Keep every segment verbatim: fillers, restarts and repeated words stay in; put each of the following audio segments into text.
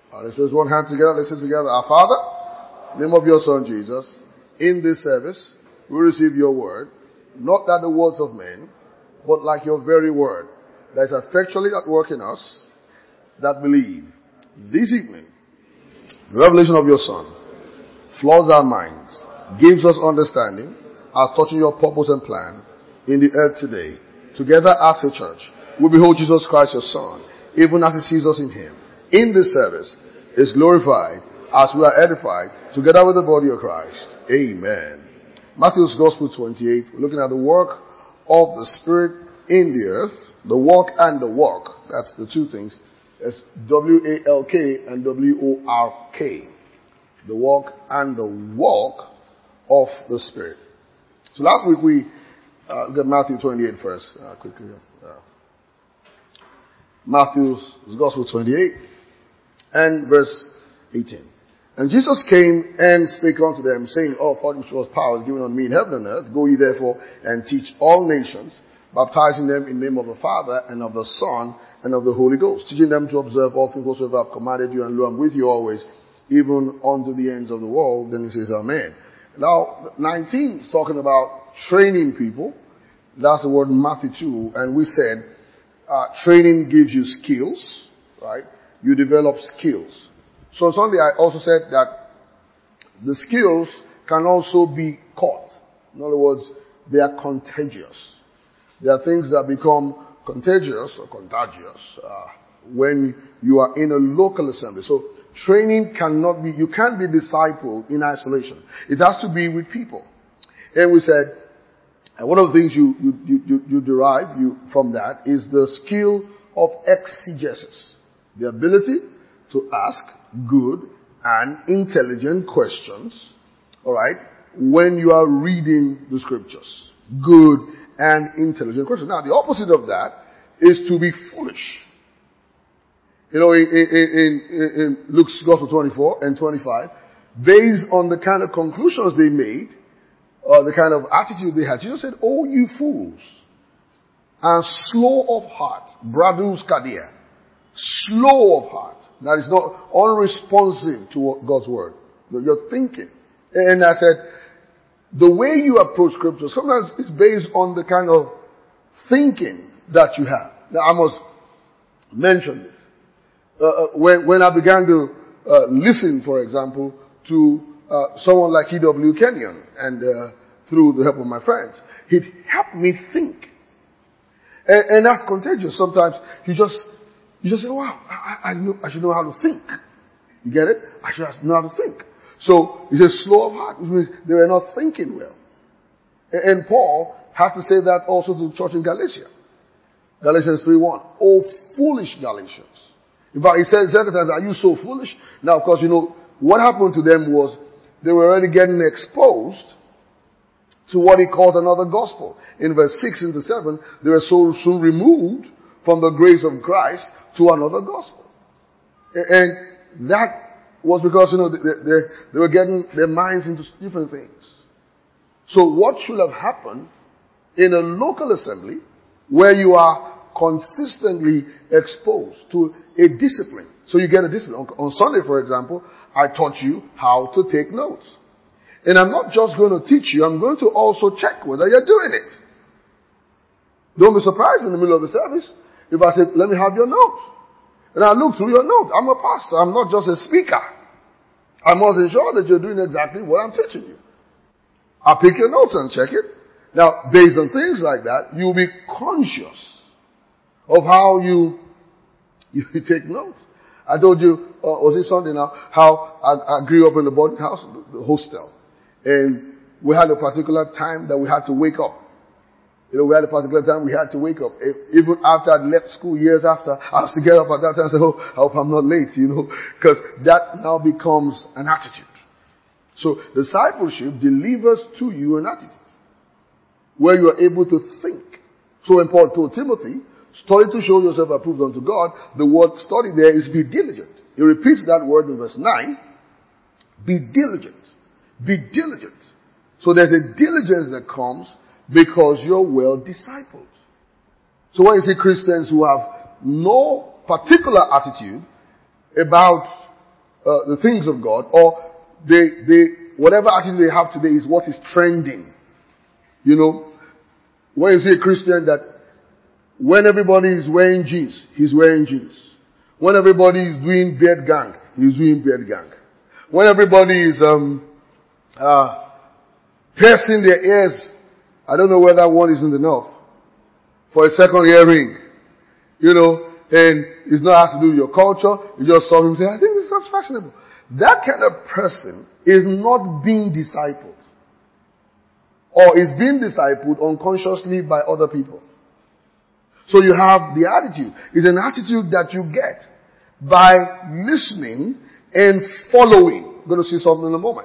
Uh, let's raise one hand together. Let's say together. Our Father, in the name of your Son Jesus, in this service, we receive your word, not that the words of men, but like your very word, that is effectually at work in us that believe. This evening, the revelation of your Son floods our minds, gives us understanding, as touching your purpose and plan in the earth today. Together as a church, we behold Jesus Christ, your Son, even as he sees us in him. In this service is glorified as we are edified together with the body of Christ. Amen. Matthew's Gospel twenty-eight, we're looking at the work of the Spirit in the earth, the walk and the walk. That's the two things. It's W A L K and W O R K. The walk and the walk of the Spirit. So last week we uh, look at Matthew twenty-eight first, uh, quickly. Uh, Matthew's Gospel twenty-eight and verse eighteen. And Jesus came and spake unto them, saying, All authority which was power is given unto me in heaven and earth. Go ye therefore and teach all nations, baptizing them in the name of the Father and of the Son and of the Holy Ghost, teaching them to observe all things whatsoever I have commanded you, and lo, I'm with you always, even unto the ends of the world. Then he says, Amen. Now, nineteen is talking about training people. That's the word in Matthew two. And we said, uh, training gives you skills, right? You develop skills. So on Sunday I also said that the skills can also be caught. In other words, they are contagious. There are things that become contagious or contagious uh, when you are in a local assembly. So training cannot be, you can't be discipled in isolation. It has to be with people. And we said, and one of the things you, you, you, you derive you, from that is the skill of exegesis. The ability to ask good and intelligent questions, alright, when you are reading the scriptures. Good and intelligent questions. Now the opposite of that is to be foolish. You know, in, in, in, in Luke's Gospel twenty-four and twenty-five, based on the kind of conclusions they made, or the kind of attitude they had, Jesus said, Oh, you fools, and slow of heart, bradus kadia, slow of heart, that is not unresponsive to God's word. You're thinking. And I said, the way you approach scripture, sometimes it's based on the kind of thinking that you have. Now I must mention this. Uh, uh, when, when I began to uh, listen, for example, to uh, someone like E W Kenyon, and uh, through the help of my friends, it helped me think. And, and that's contagious. Sometimes you just, you just say, wow, I, I, know, I should know how to think. You get it? I should know how to think. So he says slow of heart, which means they were not thinking well. And, and Paul had to say that also to the church in Galatia. Galatians three one. Oh, foolish Galatians. In fact, he says several times, are you so foolish? Now, of course, you know, what happened to them was they were already getting exposed to what he called another gospel. In verse six into seven, they were so soon removed from the grace of Christ to another gospel. And that was because, you know, they, they, they were getting their minds into different things. So what should have happened in a local assembly where you are consistently exposed to a discipline? So you get a discipline. On, on Sunday, for example, I taught you how to take notes. And I'm not just going to teach you, I'm going to also check whether you're doing it. Don't be surprised in the middle of the service if I say, let me have your notes. And I look through your notes. I'm a pastor. I'm not just a speaker. I must ensure that you're doing exactly what I'm teaching you. I'll pick your notes and check it. Now, based on things like that, you'll be conscious of how you, you take notes. I told you, uh, was it Sunday now, how I, I grew up in the boarding house, the, the hostel. And we had a particular time that we had to wake up. You know, we had a particular time we had to wake up. Even after I'd left school years after, I used to get up at that time and say, oh, I hope I'm not late, you know, because that now becomes an attitude. So discipleship delivers to you an attitude where you are able to think. So when Paul told Timothy, study to show yourself approved unto God, the word study there is be diligent. He repeats that word in verse nine. Be diligent. Be diligent. So there's a diligence that comes because you're well discipled. So when you see Christians who have no particular attitude about uh, the things of God, or they, they, whatever attitude they have today is what is trending. You know, when you see a Christian that when everybody is wearing jeans, he's wearing jeans. When everybody is doing beard gang, he's doing beard gang. When everybody is, um, uh, piercing their ears, I don't know whether one isn't enough for a second earring, you know, and it's not has to do with your culture. You just saw him say, I think this is fashionable. That kind of person is not being discipled, or is being discipled unconsciously by other people. So you have the attitude. It's an attitude that you get by listening and following. We're going to see something in a moment.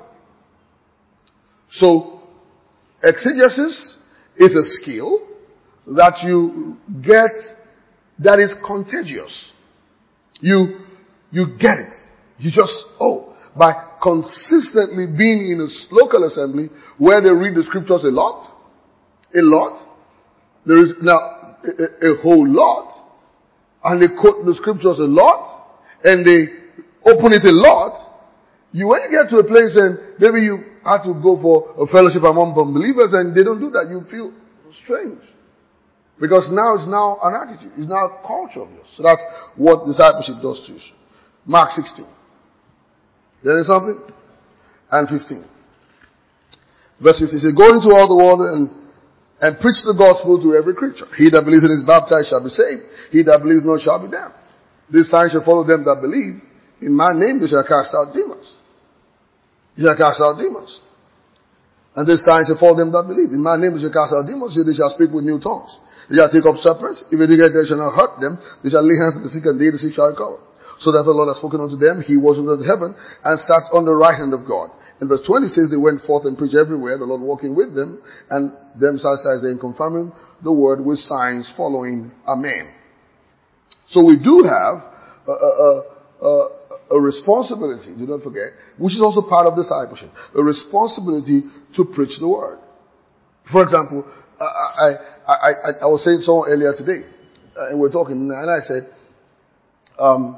So, exegesis is a skill that you get that is contagious. You, you get it. You just, oh, by consistently being in a local assembly where they read the scriptures a lot, a lot, there is now a, a, a whole lot, and they quote the scriptures a lot, and they open it a lot. You, when you get to a place and maybe you have to go for a fellowship among unbelievers and they don't do that, you feel strange. Because now it's now an attitude. It's now a culture of yours. So that's what discipleship does to you. Mark sixteen. There is something? And fifteen. Verse fifteen says, go into all the world and, and preach the gospel to every creature. He that believes and is baptized shall be saved. He that believes not shall be damned. This sign shall follow them that believe. In my name they shall cast out demons. They shall cast out demons. And this sign shall follow them that believe. In my name they shall cast out demons. They shall speak with new tongues. They shall take up serpents. If they get they shall not hurt them. They shall lay hands on the sick, and they the sick shall recover. So that the Lord has spoken unto them. He was into heaven and sat on the right hand of God. In verse twenty says they went forth and preached everywhere, the Lord walking with them, and them satisfied they in confirming the word with signs following. Amen. So we do have a, a, a, a responsibility, do not forget, which is also part of discipleship, a responsibility to preach the word. For example, I, I, I, I was saying to someone earlier today, uh, and we're talking, and I said, um,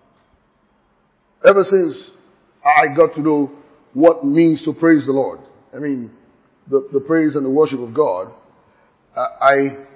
ever since I got to know what it means to praise the Lord, I mean, the, the praise and the worship of God, uh, I,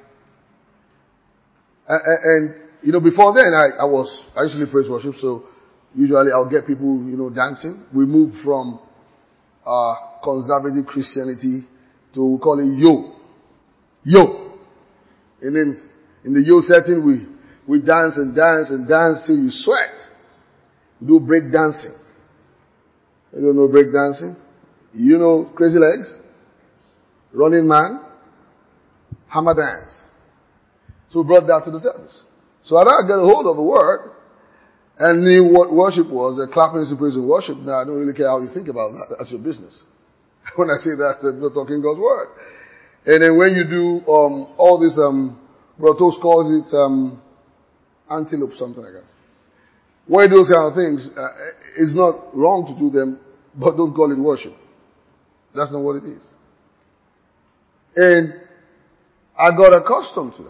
and, and, you know, before then I, I was, I usually praise worship, so usually I'll get people, you know, dancing. We moved from, uh, conservative Christianity to, we call it yo. Yo. And then, in the yo setting, we, we dance and dance and dance till you sweat. We do break dancing. You don't know break dancing? You know Crazy Legs? Running Man? Hammer Dance. So we brought that to the service. So I now get a hold of the word and knew what worship was. The clapping is the praise and worship. Now I don't really care how you think about that. That's your business. When I say that, I'm not talking God's word. And then when you do um all this, um Brotos calls it um antelope, something like that. When you do those kind of things, uh, it's not wrong to do them, but don't call it worship. That's not what it is. And I got accustomed to that.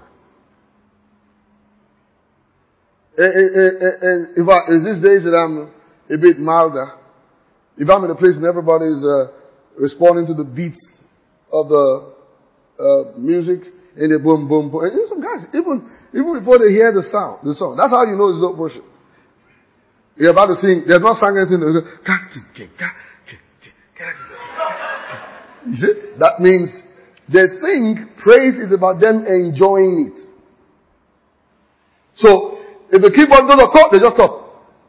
And, and, and if I, in these days that I'm a bit milder, if I'm in a place and everybody's uh, responding to the beats of the uh, music, and they boom, boom, boom. And you know, some guys, even even before they hear the sound, the song, that's how you know it's not worship. You're about to sing, they've not sung anything. You see? That means they think praise is about them enjoying it. So, if the keyboard does a chord, they just stop.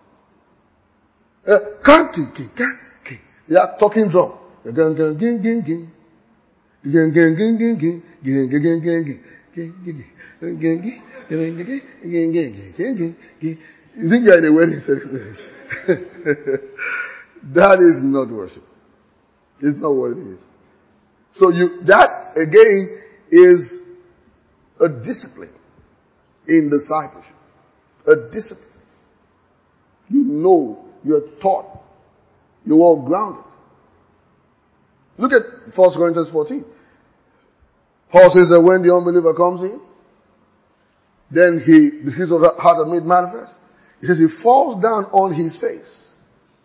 They are talking drum. You think you're in a wedding ceremony. That is not worship. It's not what it is. So you, that again is a discipline in discipleship. A discipline. You know, you're taught, you're all grounded. Look at First Corinthians fourteen. Paul says that when the unbeliever comes in, then he, the his of the heart are made manifest. He says he falls down on his face.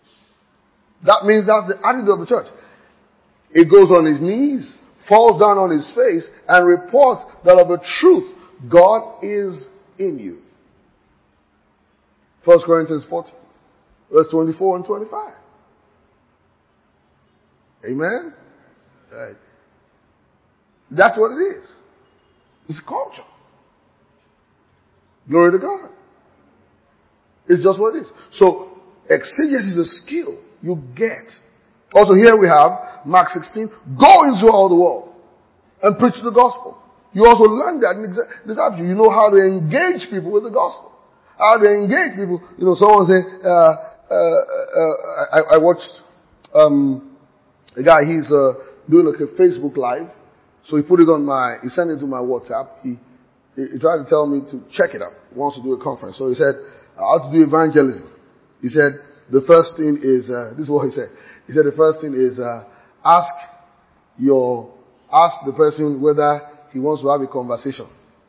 That means that's the attitude of the church. It goes on his knees, falls down on his face, and reports that of a truth, God is in you. First Corinthians fourteen, verse twenty-four and twenty-five. Amen? Right. That's what it is. It's a culture. Glory to God. It's just what it is. So, exegesis is a skill you get. Also here we have Mark sixteen. Go into all the world and preach the gospel. You also learn that in this attitude. You know how to engage people with the gospel. How to engage people. You know, someone say, uh, uh, uh, I, I watched um, a guy, he's uh, doing like a Facebook Live. So he put it on my, he sent it to my WhatsApp. He, he, he tried to tell me to check it out. He wants to do a conference. So he said, how to do evangelism. He said, the first thing is, uh, this is what he said. He said the first thing is, uh, ask your, ask the person whether he wants to have a conversation.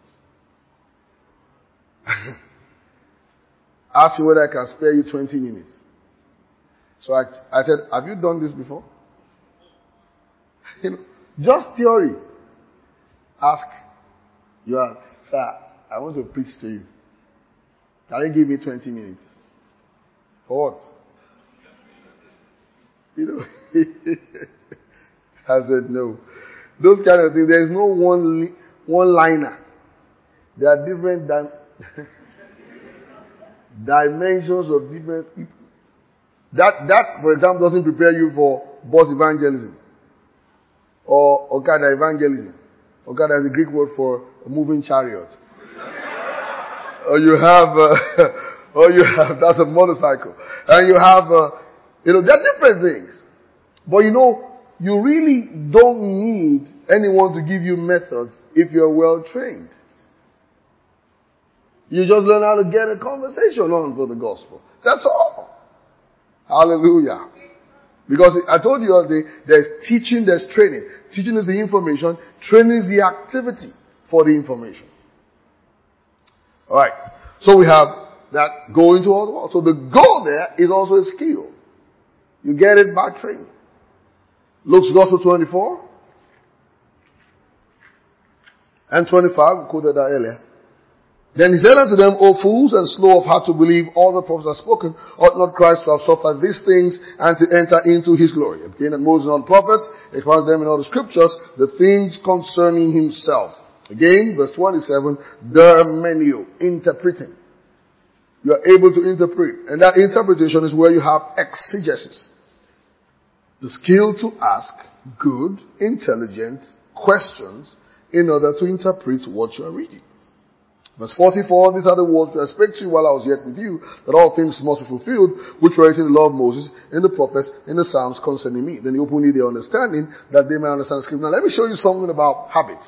Ask you whether I can spare you twenty minutes. So I, I said, have you done this before? You know, just theory. Ask, you are, sir, I want to preach to you. Can you give me twenty minutes? For what? You know, I said no. Those kind of things, there is no one, li- one liner. There are different di- dimensions of different people. That, that, for example, doesn't prepare you for bus evangelism. Or Okada evangelism. Okada is a Greek word for a moving chariot. Or you have, uh, or you have, that's a motorcycle. And you have, uh, you know, there are different things. But you know, you really don't need anyone to give you methods if you're well trained. You just learn how to get a conversation on for the gospel. That's all. Hallelujah. Because I told you the other day, there's teaching, there's training. Teaching is the information, training is the activity for the information. Alright. So we have that go into all the world. So the goal there is also a skill. You get it by training. Luke's Gospel twenty-four and twenty-five, we quoted that earlier. Then he said unto them, O fools, and slow of heart to believe all the prophets have spoken, ought not Christ to have suffered these things and to enter into his glory? Again, and Moses and all the prophets expounded them in all the scriptures, the things concerning himself. Again, verse twenty-seven, dermenio, interpreting. You are able to interpret. And that interpretation is where you have exegesis. The skill to ask good, intelligent questions in order to interpret what you are reading. Verse forty-four, these are the words that I spake to you while I was yet with you, that all things must be fulfilled, which were written in the law of Moses, in the prophets, in the Psalms concerning me. Then he opened their understanding, that they may understand the scripture. Now let me show you something about habits.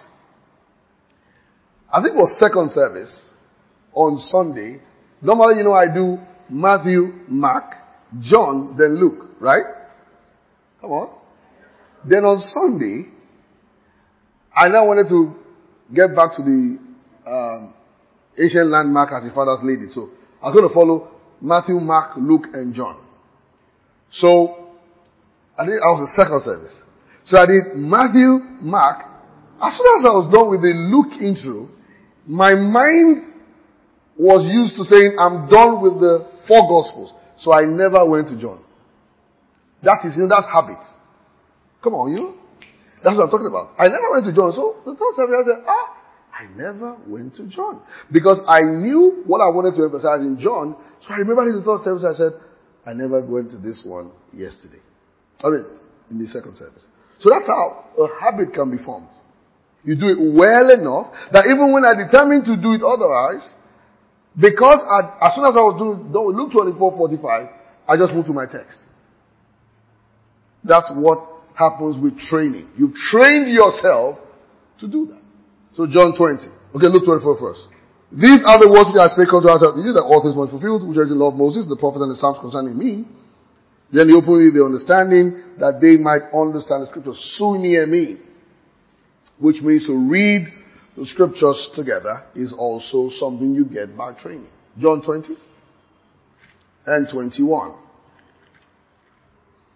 I think it was second service on Sunday. Normally, you know, I do Matthew, Mark, John, then Luke, right? Come on. Then on Sunday, I now wanted to get back to the um, ancient landmark as the fathers laid it. So I was going to follow Matthew, Mark, Luke, and John. So I did. I was the second service. So I did Matthew, Mark. As soon as I was done with the Luke intro, my mind was used to saying, I'm done with the four Gospels. So I never went to John. That is, you know, that's habit. Come on, you know? That's what I'm talking about. I never went to John. So the third service, I said, ah, I never went to John. Because I knew what I wanted to emphasize in John. So I remember in the third service, I said, I never went to this one yesterday. I mean, in the second service. So that's how a habit can be formed. You do it well enough that even when I determined to do it otherwise, because I, as soon as I was doing, done with Luke twenty-four forty-five, I just moved to my text. That's what happens with training. You've trained yourself to do that. So John twenty. Okay, Luke twenty-four first. These are the words which I spake unto us, that all things were fulfilled, which are in the law of Moses, the prophet and the Psalms concerning me. Then he opened the understanding, that they might understand the scriptures. Sunia me. Which means to read the scriptures together is also something you get by training. John twenty and twenty-one.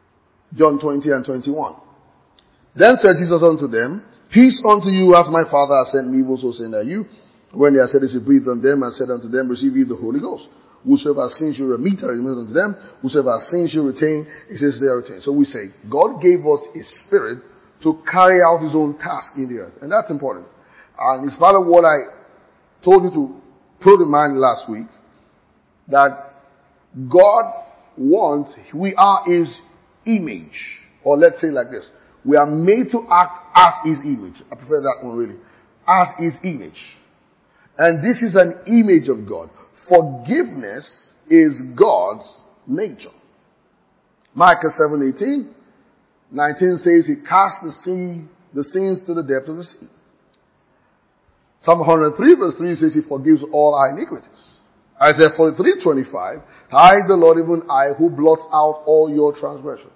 John twenty and twenty-one. Then said Jesus unto them, Peace unto you, as my Father has sent me, also send I you. When they had said this, he breathed on them and said unto them, Receive ye the Holy Ghost. Whosoever has sins you remit, I remit unto them. Whosoever has sins you retain, he says they are retained. So we say, God gave us His Spirit to carry out His own task in the earth. And that's important. And it's part of what I told you to put in mind last week, that God wants, we are His image. Or let's say like this, we are made to act as His image. I prefer that one really. As His image. And this is an image of God. Forgiveness is God's nature. Micah seven eighteen, nineteen says He cast the sea, the sins to the depth of the sea. Psalm one hundred three verse three says He forgives all our iniquities. Isaiah forty-three twenty-five, I, the Lord, even I, who blots out all your transgressions.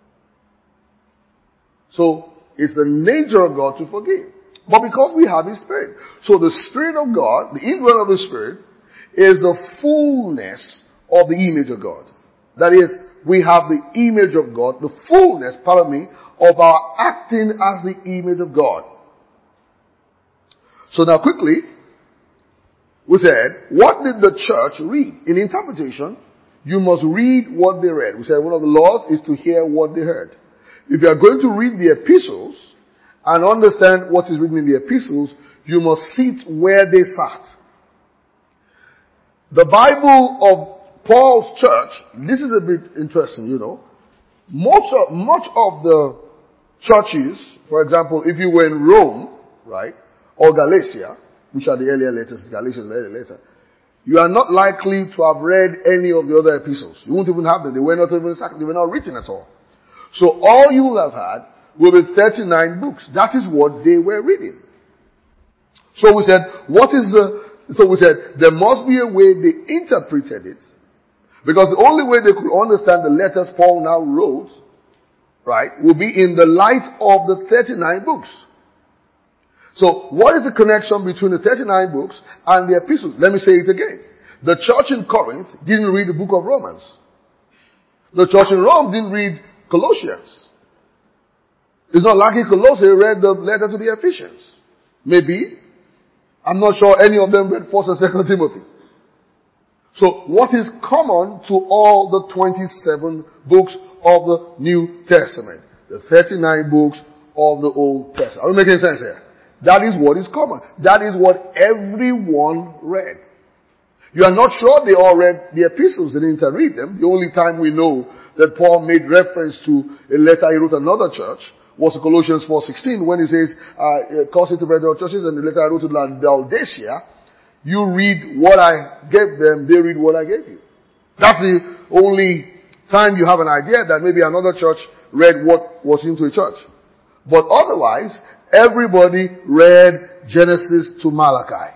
So, it's the nature of God to forgive. But because we have His Spirit. So the Spirit of God, the indwelling of the Spirit, is the fullness of the image of God. That is, we have the image of God, the fullness, pardon me, of our acting as the image of God. So now quickly, we said, what did the church read? In interpretation, you must read what they read. We said one of the laws is to hear what they heard. If you are going to read the epistles and understand what is written in the epistles, you must sit where they sat. The Bible of Paul's church, this is a bit interesting, you know. Much of, much of the churches, for example, if you were in Rome, right, or Galatia, which are the earlier letters, Galatians the earlier letter, you are not likely to have read any of the other epistles. You won't even have them. They were not even, they were not written at all. So all you will have had will be thirty-nine books. That is what they were reading. So we said, what is the, so we said, there must be a way they interpreted it. Because the only way they could understand the letters Paul now wrote, right, will be in the light of the thirty-nine books. So what is the connection between the thirty-nine books and the epistles? Let me say it again. The church in Corinth didn't read the book of Romans. The church in Rome didn't read Colossians. It's not likely Colossians read the letter to the Ephesians. Maybe. I'm not sure any of them read First and Second Timothy. So what is common to all the twenty-seven books of the New Testament? The thirty-nine books of the Old Testament. Are we making sense here? That is what is common. That is what everyone read. You are not sure they all read the epistles. They didn't read them. The only time we know that Paul made reference to a letter he wrote to another church was Colossians four sixteen, when he says, uh, cause it to brethren churches, and the letter I wrote to Laodicea, you read what I gave them, they read what I gave you. That's the only time you have an idea that maybe another church read what was into a church. But otherwise, everybody read Genesis to Malachi.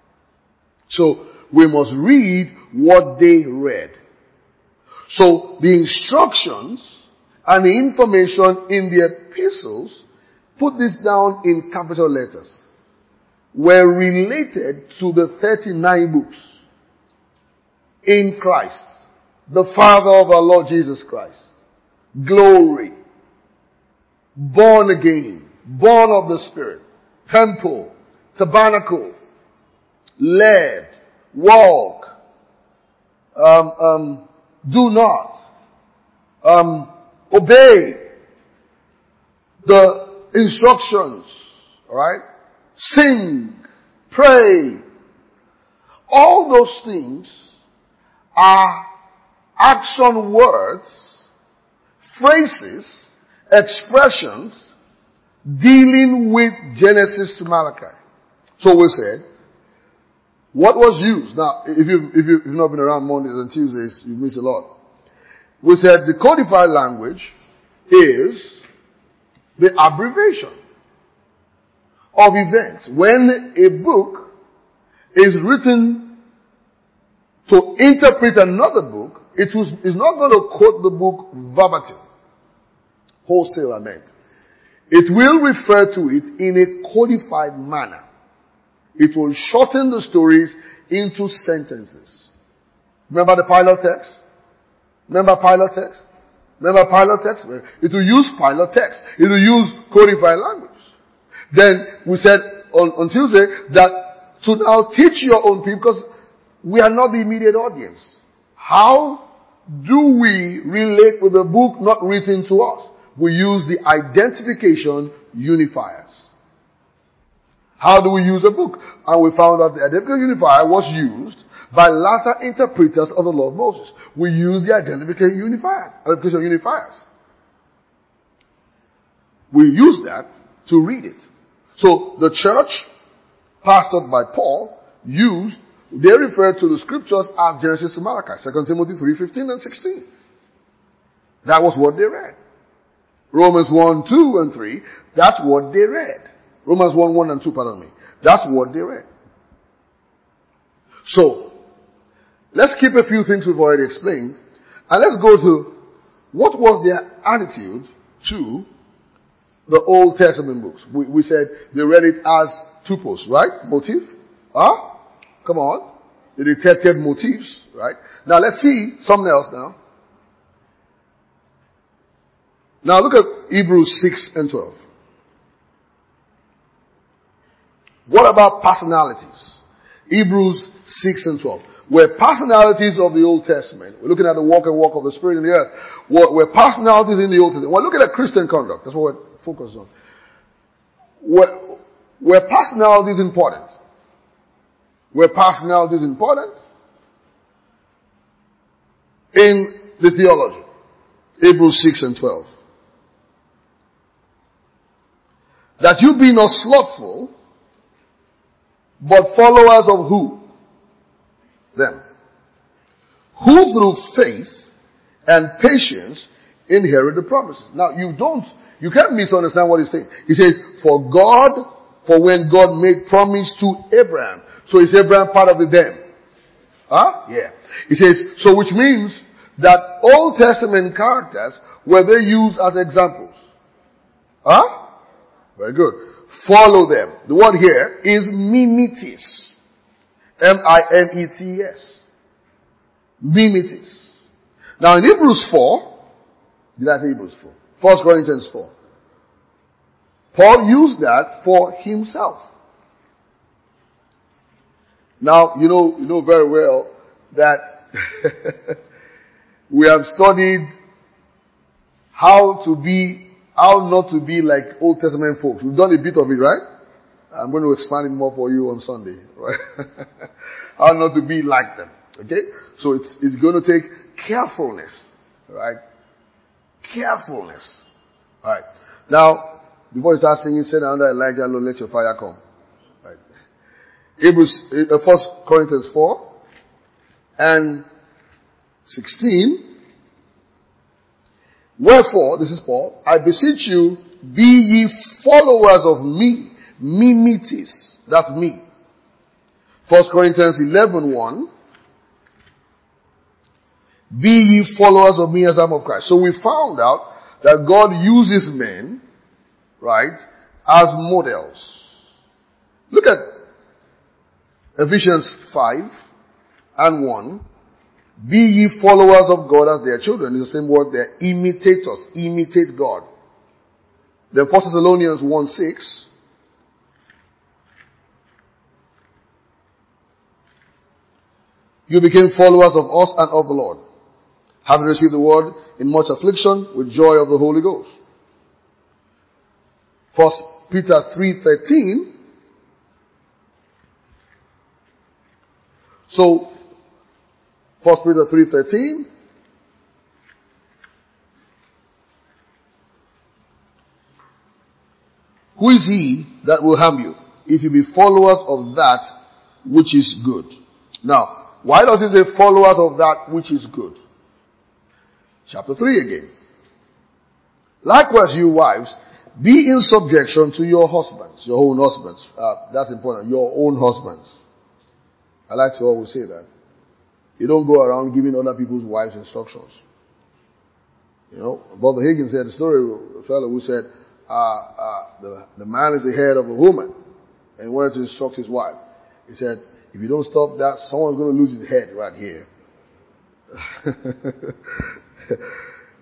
So, we must read what they read. So, the instructions and the information in the epistles, put this down in capital letters, were related to the thirty-nine books in Christ, the Father of our Lord Jesus Christ. Glory, born again, born of the Spirit, temple, tabernacle, led, walk, um, um, do not, um, obey the instructions, alright? Sing, pray. All those things are action words, phrases, expressions dealing with Genesis to Malachi. So we said, what was used? Now, if you if you've not been around Mondays and Tuesdays, you miss a lot. We said the codified language is the abbreviation of events. When a book is written to interpret another book, it was, is not going to quote the book verbatim. Wholesale, I meant. It will refer to it in a codified manner. It will shorten the stories into sentences. Remember the pilot text? Remember pilot text? Remember pilot text? It will use pilot text. It will use codified language. Then we said on, on Tuesday that to now teach your own people, because we are not the immediate audience. How do we relate with a book not written to us? We use the identification unifiers. How do we use a book? And we found out the identification unifier was used by latter interpreters of the law of Moses. We use the identification unifiers. Identification unifiers. We use that to read it. So the church, pastored by Paul, used, they refer to the scriptures as Genesis to Malachi, Second Timothy three, fifteen and sixteen. That was what they read. Romans one, two and three, that's what they read. Romans one, one and two, pardon me. That's what they read. So, let's keep a few things we've already explained, and let's go to what was their attitude to the Old Testament books. We, we said they read it as tupos, right? Motif. Huh? Come on. They detected motifs, right? Now let's see something else now. Now look at Hebrews six and twelve. What about personalities? Hebrews six and twelve. Were personalities of the Old Testament. We're looking at the walk and walk of the Spirit in the earth. Were personalities in the Old Testament. We're looking at Christian conduct. That's what we're focused on. Were, were personalities important? Were personalities important? In the theology. Hebrews six and twelve. That you be not slothful, but followers of who? Them. Who through faith and patience inherit the promises. Now you don't, you can't misunderstand what he's saying. He says, for God, for when God made promise to Abraham. So is Abraham part of the them? Huh? Yeah. He says, so which means that Old Testament characters were they used as examples. Huh? Very good. Follow them. The word here is mimetis. M I M E T S. Mimetis. Now in Hebrews four, did I say Hebrews four? First Corinthians four. Paul used that for himself. Now, you know, you know very well that we have studied how to be, how not to be like Old Testament folks. We've done a bit of it, right? I'm going to expand it more for you on Sunday, right? How not to be like them. Okay? So it's, it's going to take carefulness, right? Carefulness. Alright. Now, before you start singing, say under Elijah, Lord, let your fire come. Right. Hebrews, uh, First Corinthians four and sixteen. Wherefore, this is Paul, I beseech you, be ye followers of me. Mimetis. That's me. First Corinthians eleven one. Be ye followers of me as I am of Christ. So we found out that God uses men, right, as models. Look at Ephesians five and one. Be ye followers of God as their children. It's the same word there. Imitators. Imitate God. Then First Thessalonians one six. You became followers of us and of the Lord, having received the word in much affliction with joy of the Holy Ghost. First Peter three thirteen. So, First Peter three thirteen. Who is he that will harm you, if you be followers of that which is good? Now, why does it say followers of that which is good? Chapter three again. Likewise, you wives, be in subjection to your husbands, your own husbands. Uh, that's important. Your own husbands. I like to always say that. You don't go around giving other people's wives instructions. You know, Brother Higgins said the story of a fellow who said, uh, uh, the, the man is the head of a woman and wanted to instruct his wife. He said, if you don't stop that, someone's going to lose his head right here.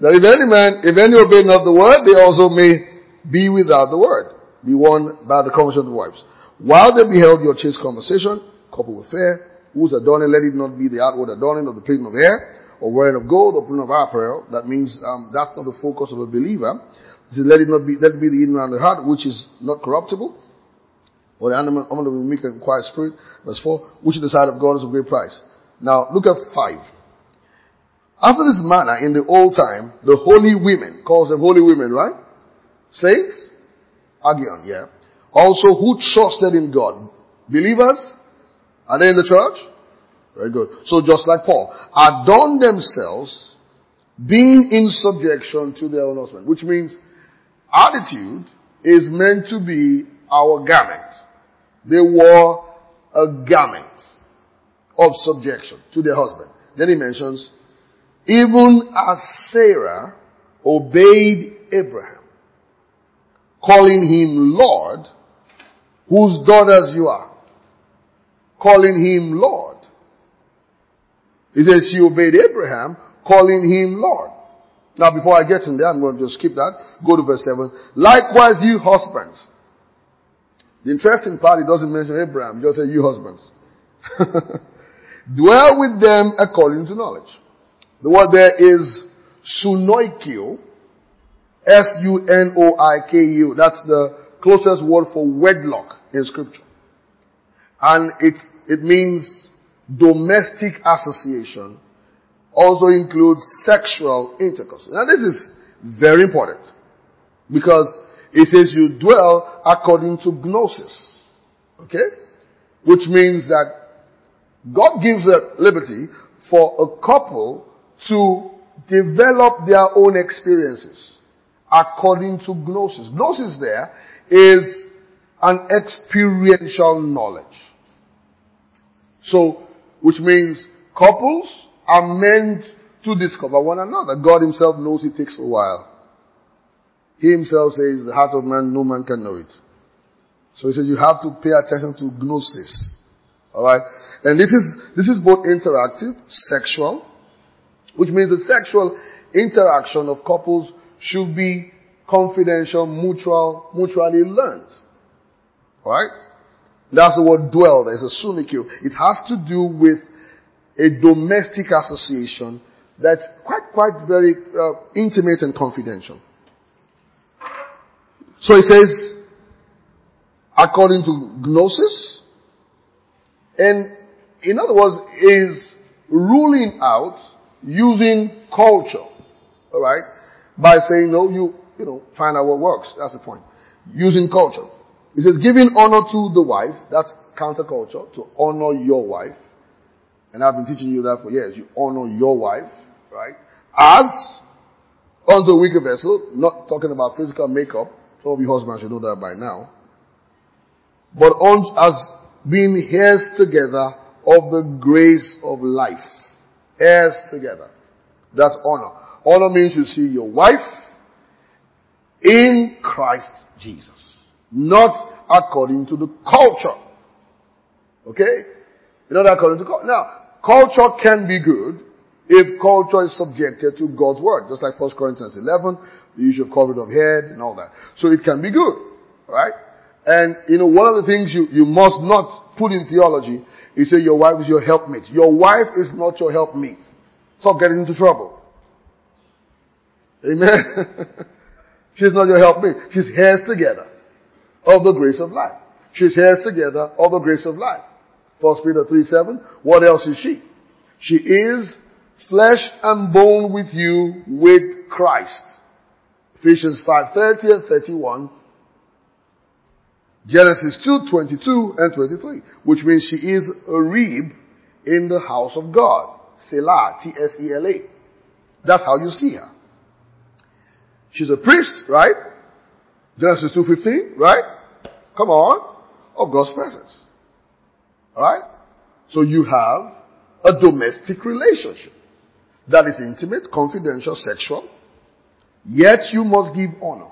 That if any man, if any obey not the word, they also may be without the word, be won by the conversation of the wives. While they beheld your chaste conversation, coupled with fair, whose adorning, let it not be the outward adorning of the plaiting of hair, or wearing of gold, or putting of apparel. That means um, that's not the focus of a believer. It says, let it not be, let it be the inner and the heart, which is not corruptible, or the animal of the meek and quiet spirit. Verse four, which in the sight of God is of great price. Now look at five. After this manner, in the old time, the holy women, calls them holy women, right? Saints? Agion, yeah. Also who trusted in God. Believers? Are they in the church? Very good. So just like Paul, adorn themselves, being in subjection to their own husband. Which means attitude is meant to be our garment. They wore a garment of subjection to their husband. Then he mentions, even as Sarah obeyed Abraham, calling him Lord, whose daughters you are. Calling him Lord. He says she obeyed Abraham, calling him Lord. Now before I get in there, I'm going to just skip that. Go to verse seven. Likewise you husbands. The interesting part, it doesn't mention Abraham, it just says you husbands. Dwell with them according to knowledge. The word there is sunoikio. S U N O I K U. That's the closest word for wedlock in scripture. And it, it means domestic association. Also includes sexual intercourse. Now this is very important. Because it says you dwell according to gnosis. Okay? Which means that God gives a liberty for a couple to develop their own experiences according to gnosis. Gnosis there is an experiential knowledge. So, which means couples are meant to discover one another. God himself knows it takes a while. He himself says, the heart of man, no man can know it. So he says you have to pay attention to gnosis. Alright? And this is, this is both interactive, sexual, which means the sexual interaction of couples should be confidential, mutual, mutually learned. Alright? That's the word dwell. There's a sunikio. It has to do with a domestic association that's quite, quite very uh, intimate and confidential. So it says, according to gnosis, and in other words, is ruling out using culture, all right, by saying, no, you, you know, find out what works. That's the point. Using culture. It says, giving honor to the wife. That's counterculture, to honor your wife. And I've been teaching you that for years. You honor your wife, right? As unto a weaker vessel, not talking about physical makeup. Some of you husbands should know that by now. But on, as being heirs together of the grace of life. Heirs together. That's honor. Honor means you see your wife in Christ Jesus. Not according to the culture. Okay? Not according to culture. Now, culture can be good if culture is subjected to God's word. Just like First Corinthians eleven, the issue of covering of head and all that. So it can be good. Right? And, you know, one of the things you, you must not put in theology is say your wife is your helpmate. Your wife is not your helpmate. Stop getting into trouble. Amen? She's not your helpmate. She's heirs together of the grace of life. She's heirs together of the grace of life. First Peter three seven. What else is she? She is flesh and bone with you with Christ. Ephesians five thirty and thirty-one. Genesis two twenty-two and twenty-three. Which means she is a rib in the house of God. Selah. T S E L A. That's how you see her. She's a priest, right? Genesis two fifteen, right? Come on. Of God's presence. Alright? So you have a domestic relationship that is intimate, confidential, sexual, yet you must give honor.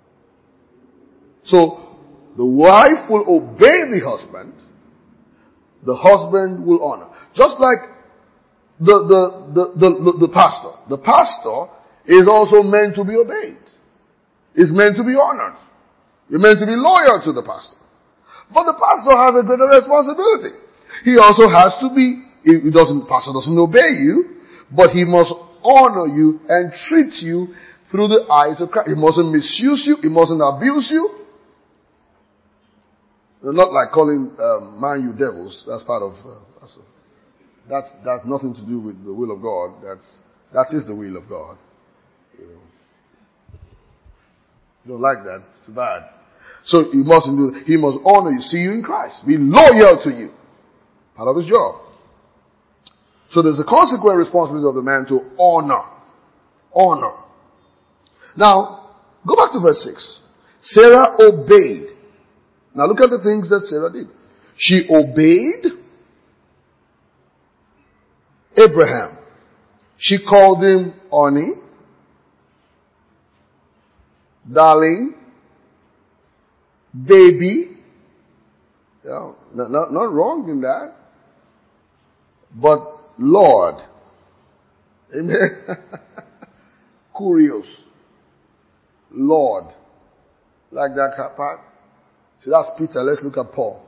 So the wife will obey the husband, the husband will honor. Just like the, the, the, the, the, the pastor. The pastor is also meant to be obeyed. It's meant to be honored. You're meant to be loyal to the pastor. But the pastor has a greater responsibility. He also has to be, he doesn't, pastor doesn't obey you, but he must honor you and treat you through the eyes of Christ. He mustn't misuse you. He mustn't abuse you. They're not like calling um, man you devils. That's part of, uh, that's, that's, that's nothing to do with the will of God. That's, that is the will of God. You know. You don't like that. It's bad. So he mustn't do it. He must honor you. See you in Christ. Be loyal to you. Part of his job. So there's a consequent responsibility of the man to honor. Honor. Now, go back to verse six. Sarah obeyed. Now look at the things that Sarah did. She obeyed Abraham. She called him honey, darling, baby. You know, not, not, not wrong in that. But Lord. Amen. Curious. Lord. Like that part. So that's Peter. Let's look at Paul.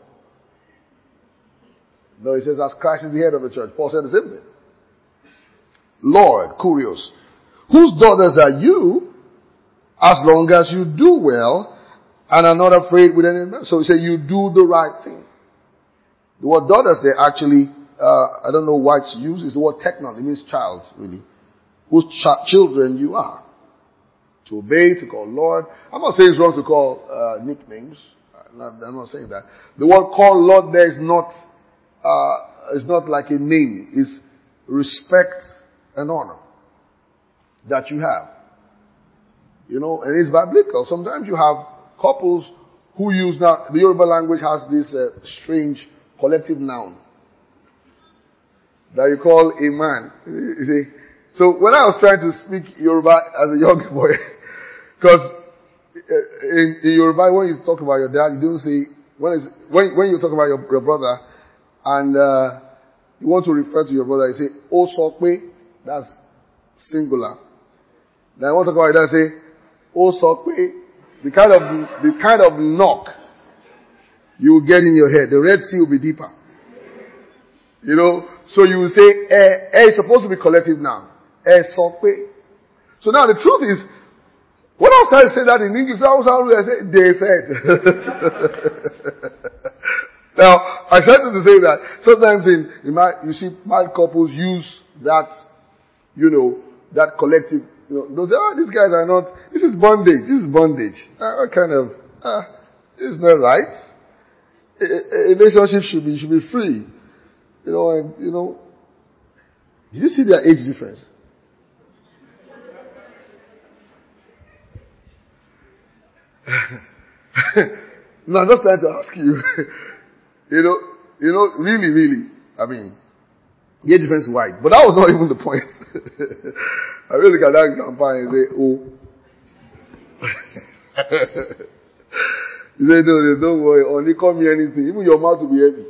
No, he says as Christ is the head of the church. Paul said the same thing. Lord, curious. Whose daughters are you as long as you do well and are not afraid with any man? So he said you do the right thing. The word daughters there actually, uh, I don't know why it's used. It's the word technon. It means child, really. Whose ch- children you are. To obey, to call Lord. I'm not saying it's wrong to call uh, nicknames. I'm not, I'm not saying that. The word call Lord there is not, uh, is not like a name. It's respect and honor that you have. You know, and it's biblical. Sometimes you have couples who use now, the Yoruba language has this uh, strange collective noun that you call a man. You see? So when I was trying to speak Yoruba as a young boy, because in, in Yoruba when you talk about your dad, you don't say, when, is, when, when you talk about your, your brother and uh, you want to refer to your brother, you say, O sokwe, that's singular. Then I want to talk about it, I say, O sokwe, the kind of, the kind of knock you will get in your head. The Red Sea will be deeper. You know, so you will say, eh, eh is supposed to be collective now. Eh, sokwe. So now the truth is, when I was trying to say that in English, I was always say, they said. Now, I started to say that sometimes in, in my, you see, married couples use that, you know, that collective, you know, those, oh, these guys are not, this is bondage, this is bondage. Uh, what kind of, uh, this is not right. A, a relationship should be, should be free. You know, and, you know, did you see their age difference? No, I'm just trying to ask you. you know, you know, really, really, I mean, the age difference is wide. But that was not even the point. I really look at that grandpa and say, oh. He said, no, don't worry, only call me anything. Even your mouth will be heavy.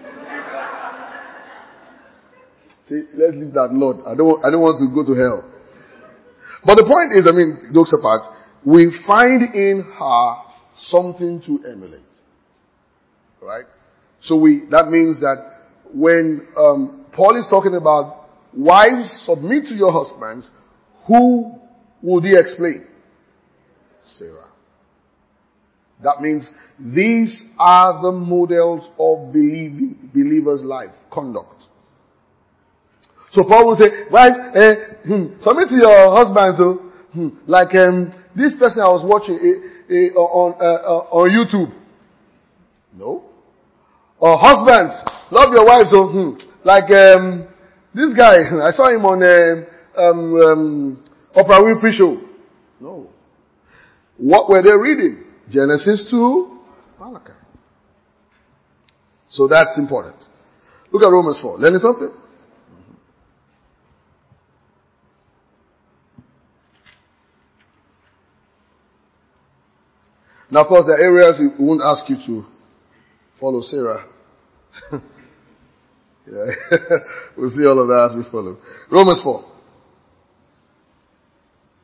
See, let's leave that, Lord. I don't want, I don't want to go to hell. But the point is, I mean, jokes apart, we find in her something to emulate. Right? So we, that means that when um, Paul is talking about wives submit to your husbands, who would he explain? Sarah. That means these are the models of believing, believers' life, conduct. So Paul will say, wives, eh, hmm, submit to your husbands, so, hmm, like um, this person I was watching eh, eh, on uh, uh, on YouTube. No. Or husbands, love your wives, so, hmm, like um, this guy, I saw him on uh, um, um, Oprah Winfrey show. No. What were they reading? Genesis two, Malachi. So that's important. Look at Romans four. Learning something? Now, of course, there are areas we won't ask you to follow Sarah. Yeah. We'll see all of that as we follow. Romans four.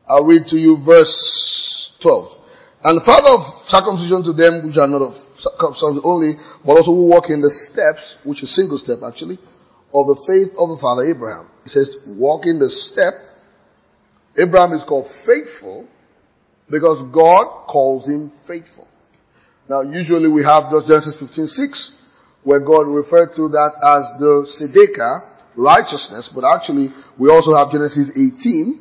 I'll read to you verse twelve. And the father of circumcision to them which are not of circumcision only, but also who walk in the steps, which is single step actually, of the faith of the father Abraham. He says, walk in the step. Abraham is called faithful because God calls him faithful. Now usually we have just Genesis fifteen six, where God referred to that as the Tzedekah, righteousness, but actually we also have Genesis eighteen,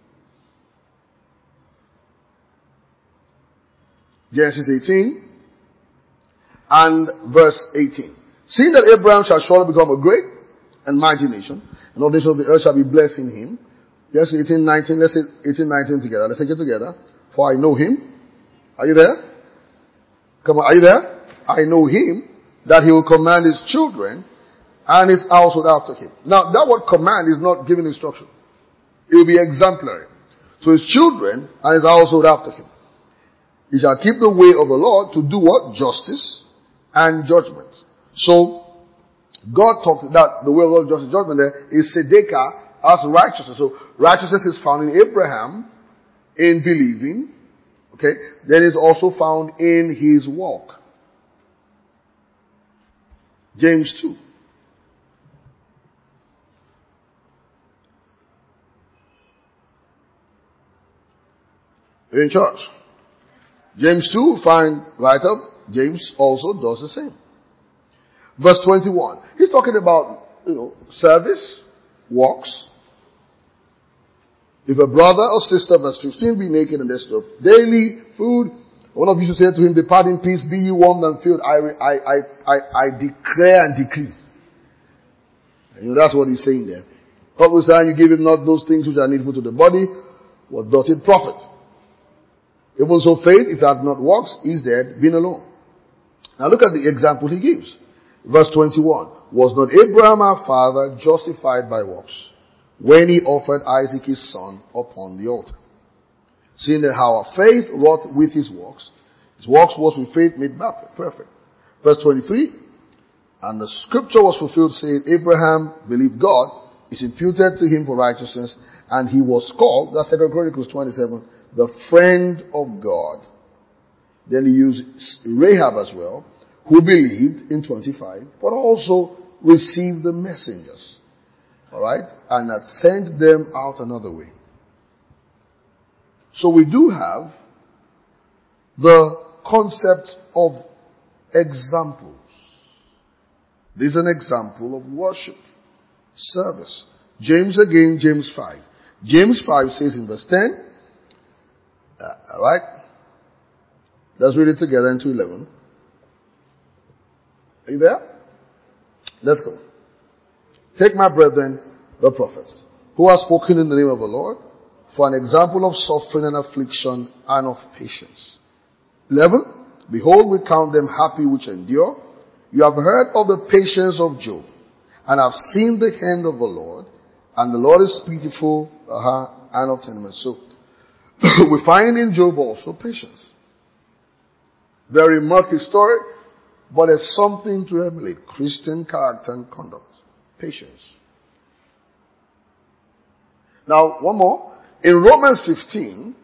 Genesis eighteen and verse eighteen. Seeing that Abraham shall surely become a great and mighty nation, and all nations of the earth shall be blessed in him. Genesis eighteen nineteen, let's say eighteen nineteen together. Let's take it together. For I know him. Are you there? Come on, are you there? I know him, that he will command his children and his household after him. Now, that word command is not giving instruction. It will be exemplary to his children and his household after him. He shall keep the way of the Lord to do what? Justice and judgment. So, God talked that the way of the Lord, justice and judgment there is Tzedekah as righteousness. So, righteousness is found in Abraham in believing. Okay. Then it's also found in his walk. James two. You're in church. James two, find right up. James also does the same. Verse twenty-one. He's talking about, you know, service, works. If a brother or sister, verse fifteen, be naked and destitute of daily food, one of you should say to him, depart in peace, be ye warmed and filled. I, I, I, I, I declare and decree. You know, that's what he's saying there. Notwithstanding, you give him not those things which are needful to the body, what doth it profit? Even so faith, if it hath not works, is dead, being alone. Now look at the example he gives. Verse twenty-one. Was not Abraham our father justified by works, when he offered Isaac his son upon the altar? Seeing that how our faith wrought with his works, his works was with faith made perfect. Verse twenty-three. And the scripture was fulfilled, saying, Abraham believed God, is imputed to him for righteousness, and he was called, that's Second Chronicles twenty-seven, the friend of God. Then he used Rahab as well, who believed in twenty-five, but also received the messengers. Alright? And that sent them out another way. So we do have the concept of examples. This is an example of worship, service. James again, James five. James five says in verse ten, uh, alright? Let's read it together into eleven. Are you there? Let's go. Take my brethren, the prophets, who have spoken in the name of the Lord, for an example of suffering and affliction and of patience. eleven. Behold, we count them happy which endure. You have heard of the patience of Job, and have seen the hand of the Lord, and the Lord is pitiful, uh-huh, and of tenderness. So, we find in Job also patience. Very murky story, but there's something to emulate. Christian character and conduct. Patience. Now, one more. In Romans fifteen,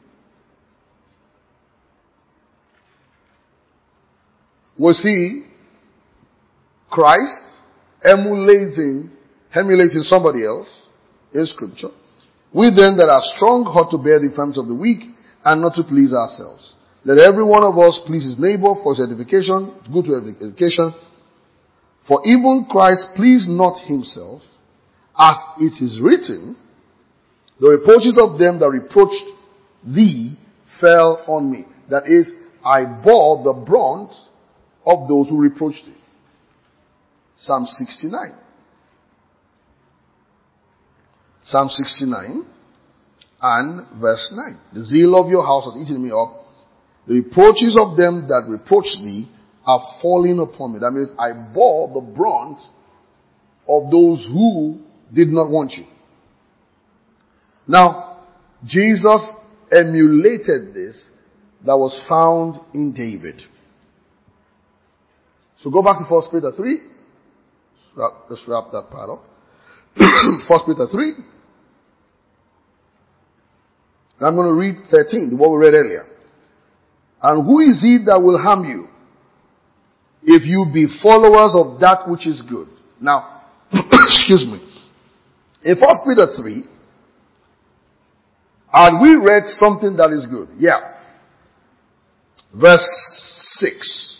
we see Christ emulating, emulating somebody else in scripture. We then that are strong ought to bear the infirmities of the weak and not to please ourselves. Let every one of us please his neighbor for his edification, good to edification. For even Christ pleased not himself, as it is written, the reproaches of them that reproached thee fell on me. That is, I bore the brunt of those who reproached thee. Psalm sixty-nine. Psalm sixty-nine and verse nine. The zeal of your house has eaten me up. The reproaches of them that reproach thee are falling upon me. That means I bore the brunt of those who did not want you. Now, Jesus emulated this that was found in David. So go back to First Peter three. Let's wrap that part up. First Peter three I'm going to read thirteen, the one we read earlier. And who is it that will harm you if you be followers of that which is good? Now, excuse me. In First Peter three, and we read something that is good. Yeah. Verse six.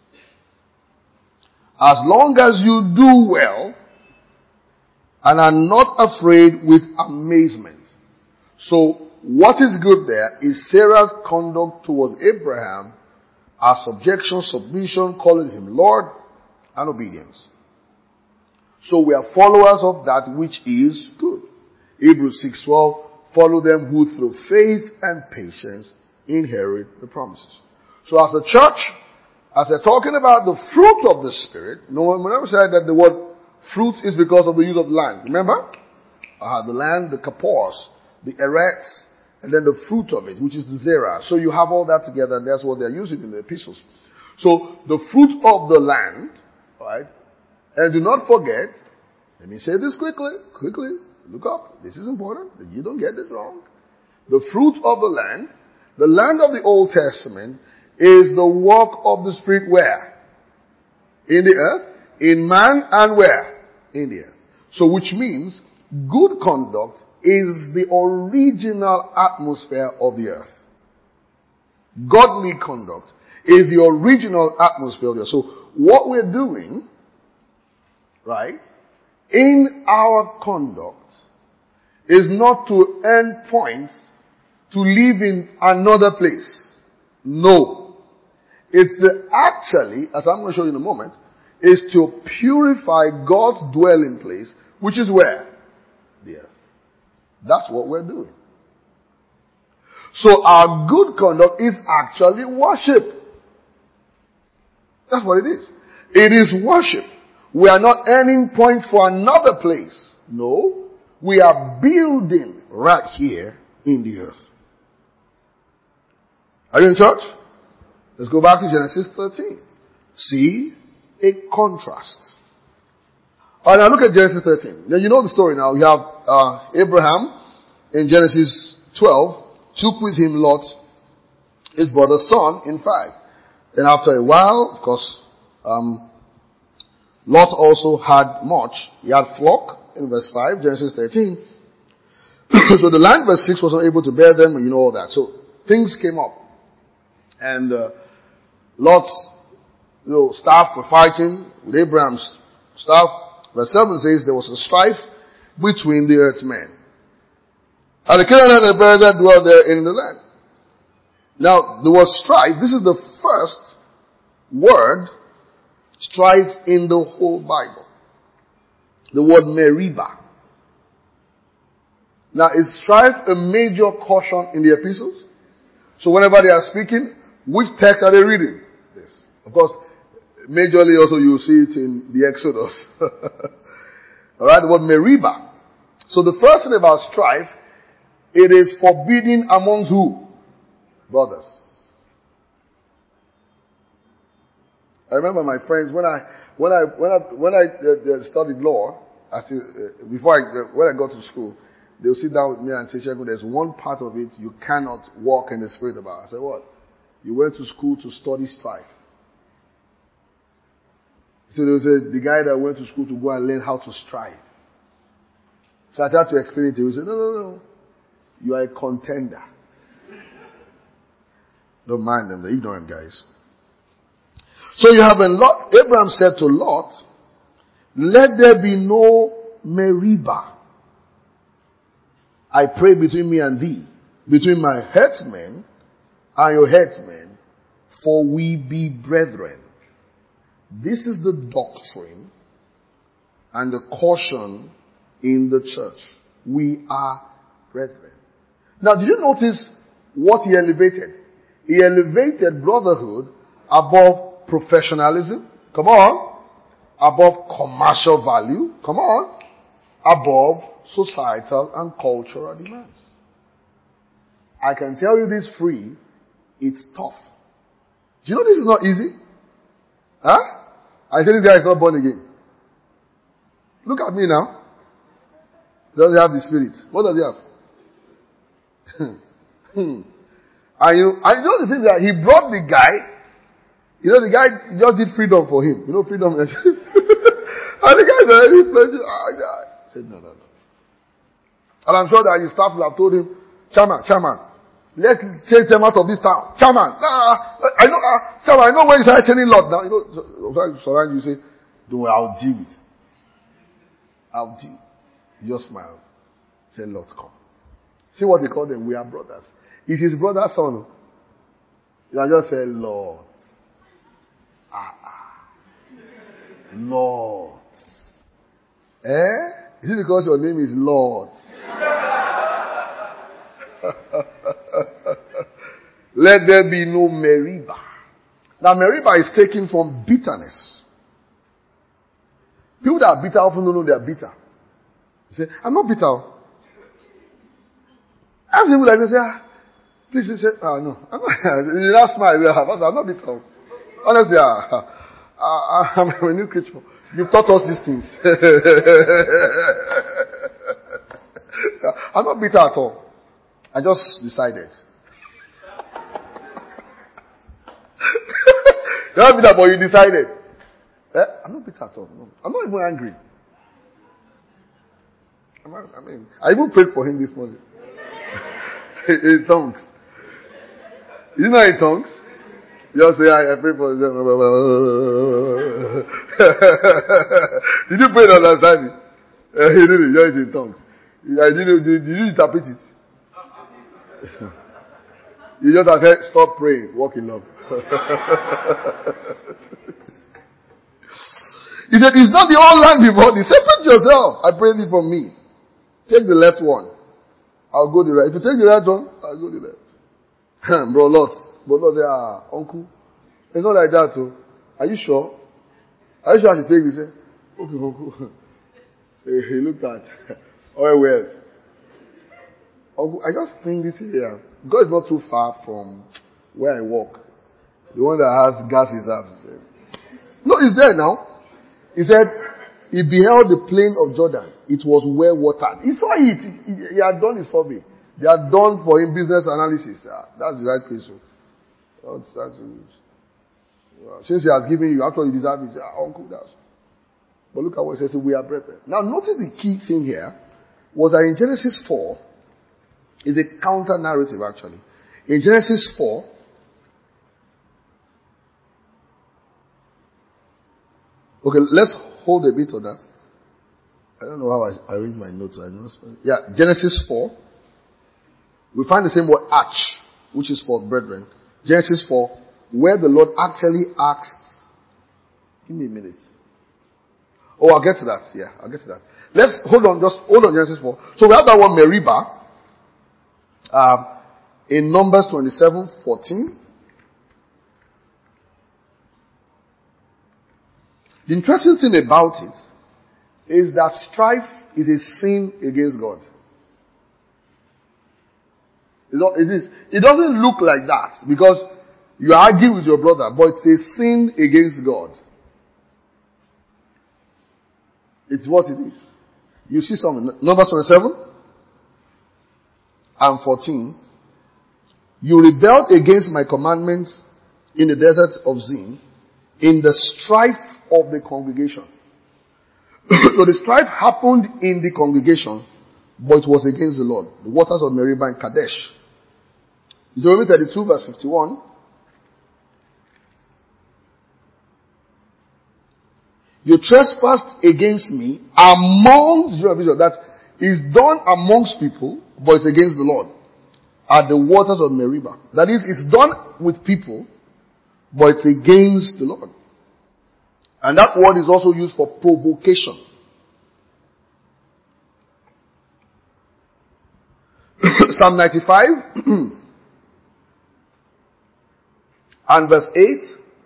As long as you do well and are not afraid with amazement. So, what is good there is Sarah's conduct towards Abraham, our subjection, submission, calling him Lord, and obedience. So we are followers of that which is good. Hebrews six twelve, follow them who through faith and patience inherit the promises. So as a church, as they're talking about the fruit of the Spirit, no one will ever say that the word fruit is because of the use of land. Remember? Uh, the land, the kapos, the eretz, and then the fruit of it, which is the zerah. So you have all that together, and that's what they're using in the epistles. So the fruit of the land, right? And do not forget, let me say this quickly, quickly, look up. This is important, that you don't get this wrong. The fruit of the land, the land of the Old Testament, is the work of the Spirit where? In the earth, in man, and where? In the earth. So which means, good conduct is the original atmosphere of the earth. Godly conduct is the original atmosphere of the earth. So what we're doing, right, in our conduct is not to earn points to live in another place. No. It's the, actually, as I'm going to show you in a moment, is to purify God's dwelling place, which is where? The earth. That's what we're doing. So our good conduct is actually worship. That's what it is. It is worship. We are not earning points for another place. No. We are building right here in the earth. Are you in church? Let's go back to Genesis thirteen. See a contrast. Alright, now look at Genesis thirteen. Now you know the story now. You have uh, Abraham in Genesis twelve took with him Lot, his brother's son, in five. Then after a while, of course, um, Lot also had much. He had flock in verse five, Genesis thirteen. So the land, verse six, was not able to bear them, and you know all that. So things came up. And uh, Lot's you know, staff were fighting with Abraham's staff. Verse seven says there was a strife between the earth's men. And the Canaanites and the Perizzites dwelt there in the land. Now, the word strife, this is the first word, strife, in the whole Bible. The word Meribah. Now, is strife a major caution in the epistles? So whenever they are speaking, which text are they reading? This. Of course, majorly also you see it in the Exodus. Alright, the word Meribah. So the first thing about strife, it is forbidden amongst who? Brothers. I remember my friends, when I, when I, when I, when I uh, studied law, I still, uh, before I, uh, when I got to school, they'll sit down with me and say, Shegun, there's one part of it you cannot walk in the spirit about. I said, what? You went to school to study strife. So they would say, the guy that went to school to go and learn how to strive. So I tried to explain it to him. He said, no, no, no. You are a contender. Don't mind them, they're ignorant guys. So you have a Lot, Abraham said to Lot, let there be no Meribah, I pray, between me and thee, between my herdsmen and your herdsmen, for we be brethren. This is the doctrine and the caution in the church. We are brethren. Now, did you notice what he elevated? He elevated brotherhood above professionalism. Come on. Above commercial value. Come on. Above societal and cultural demands. I can tell you this free, it's tough. Do you know this is not easy? Huh? I say this guy is not born again. Look at me now. Does he have the spirit? What does he have? Hmm. And you, and you know the thing that he brought the guy, you know the guy just did freedom for him. You know freedom. And the guy already pledged. I said, no, no, no. And I'm sure that his staff will have told him, Chairman, Chairman, let's chase them out of this town. Chairman, nah, I know, uh, Chairman, I know when you start chaining lot now. You know, so, so you say, don't worry, I'll deal with it. I'll deal. He just smiled. Said, Lord, come. See what he called them? We are brothers. He's his brother's son. He just said, Lord. Ah, ah. Lord. Eh? Is it because your name is Lord? Let there be no Meribah. Now Meribah is taken from bitterness. People that are bitter often don't know they are bitter. You say, I'm not bitter. I have people like this, ah, please, you say, ah, no. I'm not, you not smile, I'm not bitter. Honestly, ah, ah, I'm a new creature. You've taught us these things. I'm not bitter at all. I just decided. You're not bitter, but you decided. Eh? I'm not bitter at all. No. I'm not even angry. I'm not, I mean, I even prayed for him this morning. In tongues. You know in tongues? You just say, I, I pray for them. Did you pray to understand it? Uh, he did it. Just in tongues. I didn't, did, did you interpret it? You just have to stop praying. Walk in love. He said, it's not the whole land before thee. Separate yourself. I pray thee from me. Take the left one. I'll go the right. If you take the right one, I'll go the left. Bro, lots. But Lord, they are uncle. It's not like that, too. Are you sure? Are you sure I should take this? He said, okay, uncle. He looked at oil wells. Uncle, I just think this area, God is not too far from where I work. The one that has gas reserves. He said, no, it's there now. He said, he beheld the plain of Jordan. It was well watered. He saw it. He, he had done his survey. They had done for him business analysis. Ah, that's the right place. So. That's, that's, well, since he has given you, actually you deserve it. Ah, uncle, that's. But look at what it says. We are brethren. Now notice the key thing here was that in Genesis four, is a counter narrative actually. In Genesis four, okay, let's hold a bit of that. I don't know how I arrange my notes. I know. Yeah, Genesis four. We find the same word arch, which is for brethren. Genesis four, where the Lord actually asked. Give me a minute. Oh, I'll get to that. Yeah, I'll get to that. Let's hold on, just hold on Genesis four. So we have that one Meribah. Um, in Numbers twenty-seven fourteen. The interesting thing about it is that strife is a sin against God. It is. It doesn't look like that because you argue with your brother, but it's a sin against God. It's what it is. You see something. Numbers twenty-seven and fourteen. You rebelled against my commandments in the desert of Zin, in the strife of the congregation. So the strife happened in the congregation, but it was against the Lord. The waters of Meribah and Kadesh. Deuteronomy thirty-two verse fifty-one. You trespassed against me amongst, that is done amongst people, but it's against the Lord. At the waters of Meribah. That is, it's done with people, but it's against the Lord. And that word is also used for provocation. Psalm ninety-five and verse eight.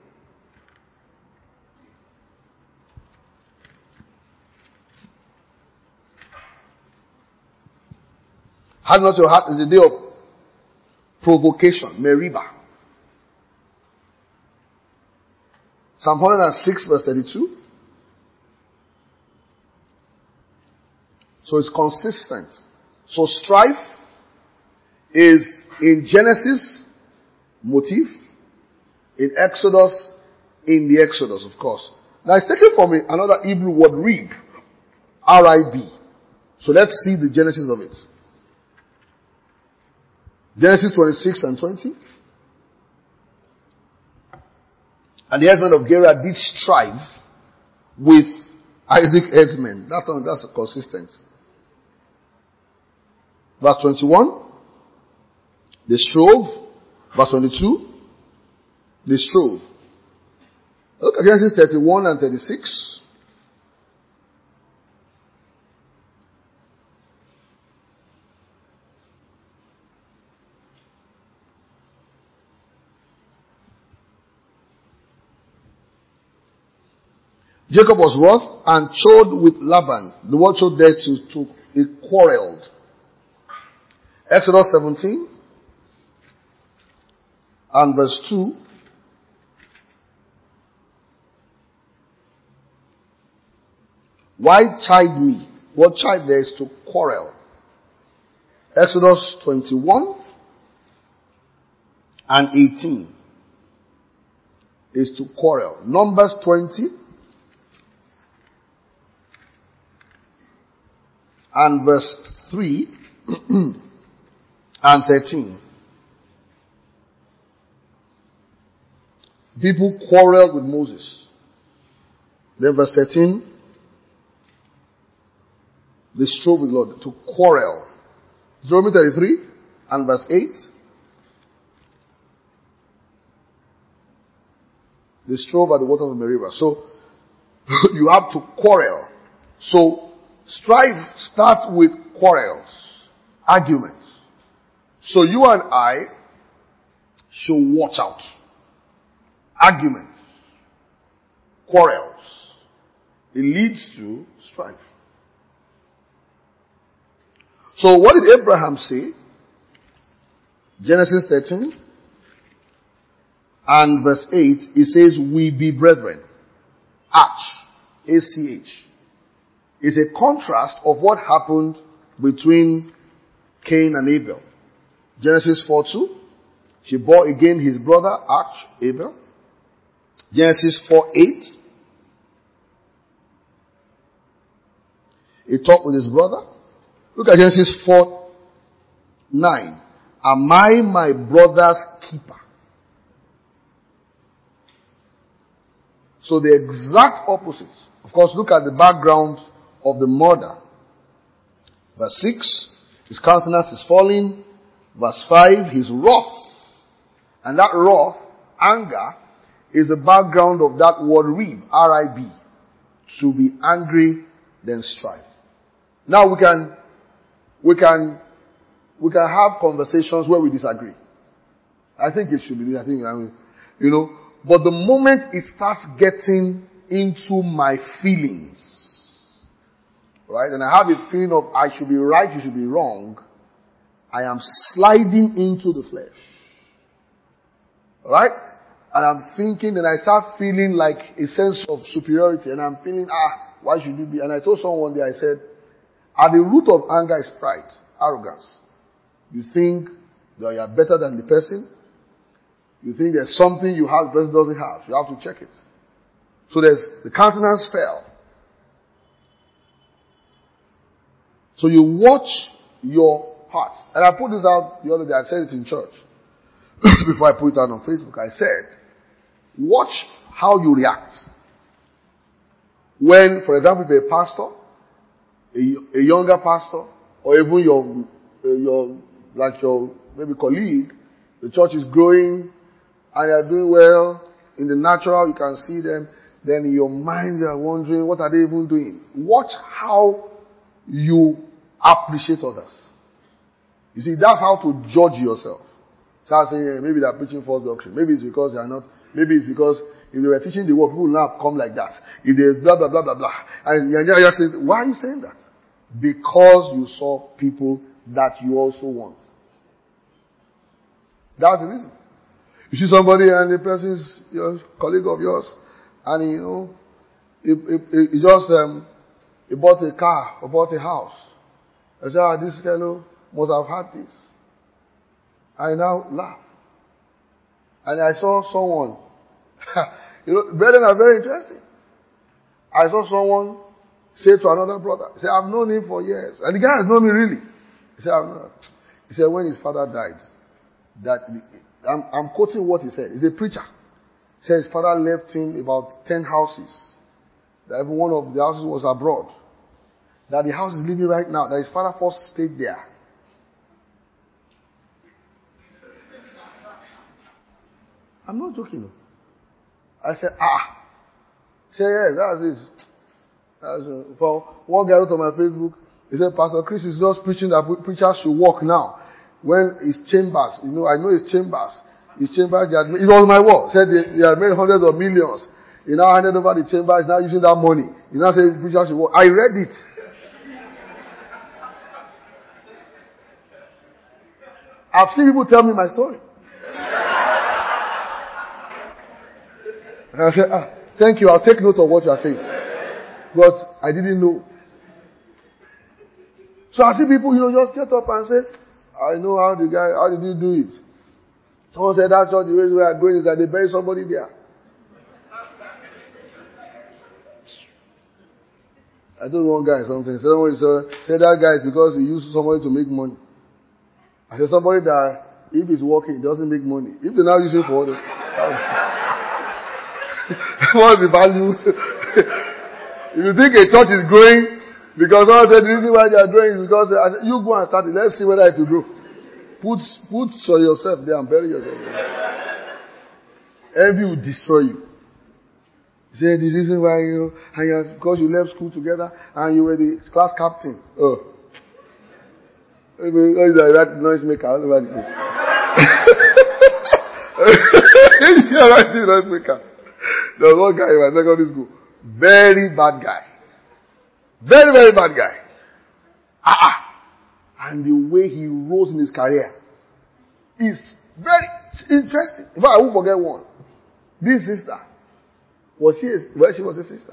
Harden not your heart is the day of provocation, Meribah. Psalm one hundred six verse thirty-two. So it's consistent. So strife is In Genesis, motif. In Exodus, in the Exodus, of course. Now it's taken from another Hebrew word, rib. R I B. So let's see the genesis of it. Genesis twenty-six and twenty. And the husband of Gerar did strive with Isaac herdsmen. That's, that's consistent. Verse twenty-one. They strove. Verse twenty-two. They strove. Look at Genesis thirty-one and thirty-six. Jacob was wroth and chode with Laban. The word chode there is to, he quarreled. Exodus seventeen and verse two. Why chide me? What chide there is to quarrel. Exodus twenty-one and eighteen is to quarrel. Numbers twenty and verse three and thirteen. People quarreled with Moses. Then verse thirteen. They strove with Lord to quarrel. Deuteronomy thirty-three and verse eight. They strove at the waters of Meribah. So, you have to quarrel. So, strife starts with quarrels, arguments. So you and I should watch out. Arguments, quarrels. It leads to strife. So what did Abraham say? Genesis thirteen and verse eight, it says, we be brethren. Arch, A C H. Is a contrast of what happened between Cain and Abel. Genesis four two, she bore again his brother, Arch, Abel. Genesis four eight, he talked with his brother. Look at Genesis four nine. Am I my brother's keeper? So the exact opposite. Of course, look at the background of the murder. Verse six, his countenance is falling. Verse five, he's wrath. And that wrath, anger, is the background of that word rib, R I B. To be angry, then strive. Now we can, we can, we can have conversations where we disagree. I think it should be, I think, I mean, you know, but the moment it starts getting into my feelings, right? And I have a feeling of I should be right, you should be wrong. I am sliding into the flesh. Right? And I'm thinking and I start feeling like a sense of superiority. And I'm feeling, ah, why should you be? And I told someone one day, I said, at the root of anger is pride, arrogance. You think that you are better than the person. You think there's something you have the person doesn't have. You have to check it. So there's, the countenance fell. So you watch your heart. And I put this out the other day. I said it in church. Before I put it out on Facebook. I said, watch how you react. When, for example, if you're a pastor, a, a younger pastor, or even your, your, like your, maybe colleague, the church is growing, and you're doing well, in the natural, you can see them, then in your mind you are wondering, what are they even doing? Watch how you appreciate others. You see, that's how to judge yourself. Start saying, eh, maybe they're preaching false doctrine. Maybe it's because they are not, maybe it's because if they were teaching the word, people will not come like that. If they blah, blah, blah, blah, blah. And you're just saying, why are you saying that? Because you saw people that you also want. That's the reason. You see somebody and the person is your colleague of yours, and you know, he, he, he just um, he bought a car or bought a house. I said, ah, this fellow must have had this. I now laugh. And I saw someone, you know, brethren are very interesting. I saw someone say to another brother, he said, I've known him for years. And the guy has known me really. He said, I've known. He said, when his father died, that, I'm, I'm quoting what he said. He's a preacher. He said his father left him about ten houses. That every one of the houses was abroad. That the house is living right now. That his father first stayed there. I'm not joking. I said, ah. He said, yes, that's it. That's it. For one guy wrote on my Facebook, he said, Pastor Chris is just preaching that preachers should walk now. When his chambers, you know, I know his chambers. His chambers, they had, it was my work. Said they, they had made hundreds of millions. He now handed over the chambers, now using that money. He now said preachers should walk. I read it. I've seen people tell me my story. And I said, ah, thank you, I'll take note of what you are saying. But I didn't know. So I see people, you know, just get up and say, I know how the guy, how did he do it? Someone said, that's what the reason we are going is that they bury somebody there. I told one guy something. Someone said that guy is because he used somebody to make money. I said somebody that if he's working, he doesn't make money. If they're now using for other, what's the value? If you think a church is growing, because all the reason why they are growing is because I said, you go and start it. Let's see whether it will grow. Put, put for yourself there and bury yourself there. Envy will destroy you. He said the reason why you, and you because you left school together and you were the class captain. Oh. Maybe that noise maker all over the place. Yeah, right, the noise maker. There was one guy in my secondary school. Very bad guy. Very, very bad guy. Ah, ah. And the way he rose in his career is very interesting. In fact, I won't forget one. This sister, was she, a, well, she was a sister.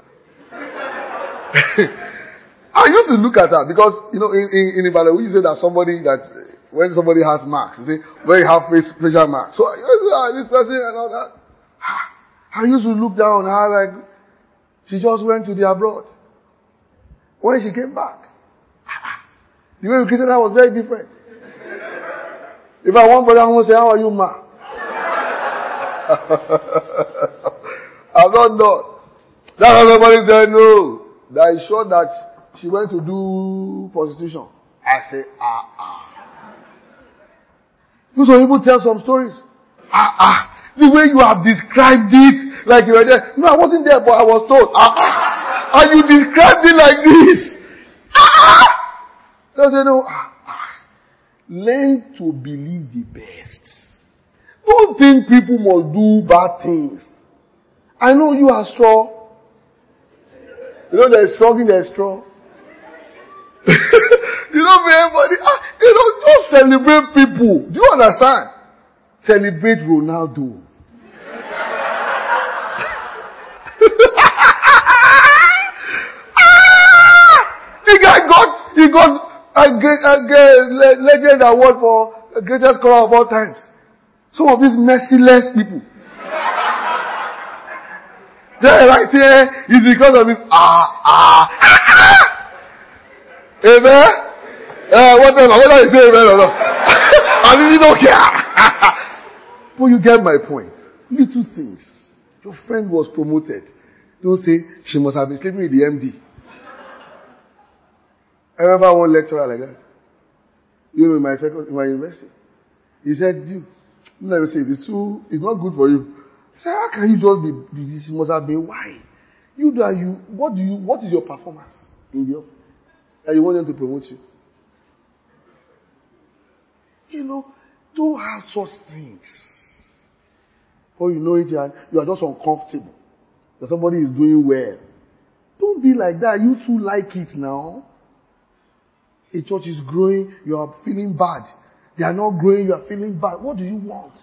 I used to look at her because, you know, in, in, in Ibadan, we used to say that somebody that, when somebody has marks, you see, when you have face, facial marks. So, ah, this person and all that. I used to look down on her like, she just went to the abroad. When she came back, the way we treated her was very different. If I want brother, I want to say, how are you, ma? I'm not done. That's why somebody said, no. That is sure that she went to do prostitution. I say, ah, ah. You some people tell some stories. Ah, ah. The way you have described it, like you were there. No, I wasn't there, but I was told. Ah, ah. And you described it like this. Ah! So I say, no. Ah, ah. Learn to believe the best. Don't think people must do bad things. I know you are strong. You know there's strong, there's strong. You don't be everybody. Ah, you know, don't celebrate people. Do you understand? Celebrate Ronaldo. The guy got, he got a, great, a, a legend award for the greatest scorer of all times. Some of these merciless people. There, right here, is because of this. Ah, ah, ah. Amen? Uh, whatever, whether you say amen or not. I really don't care. But you get my point. Little things. Your friend was promoted. Don't say, she must have been sleeping with the M D. I remember one lecturer like that. You know, in my second, in my university. He said, you, let me say, it's too, it's not good for you. I said, how can you just be, be this must have been, why? You do, you, what do you, what is your performance in the, and you want them to promote you? You know, don't have such things. Or you know it, you are, you are just uncomfortable. That somebody is doing well. Don't be like that. You too like it now. A church is growing, you are feeling bad. They are not growing, you are feeling bad. What do you want?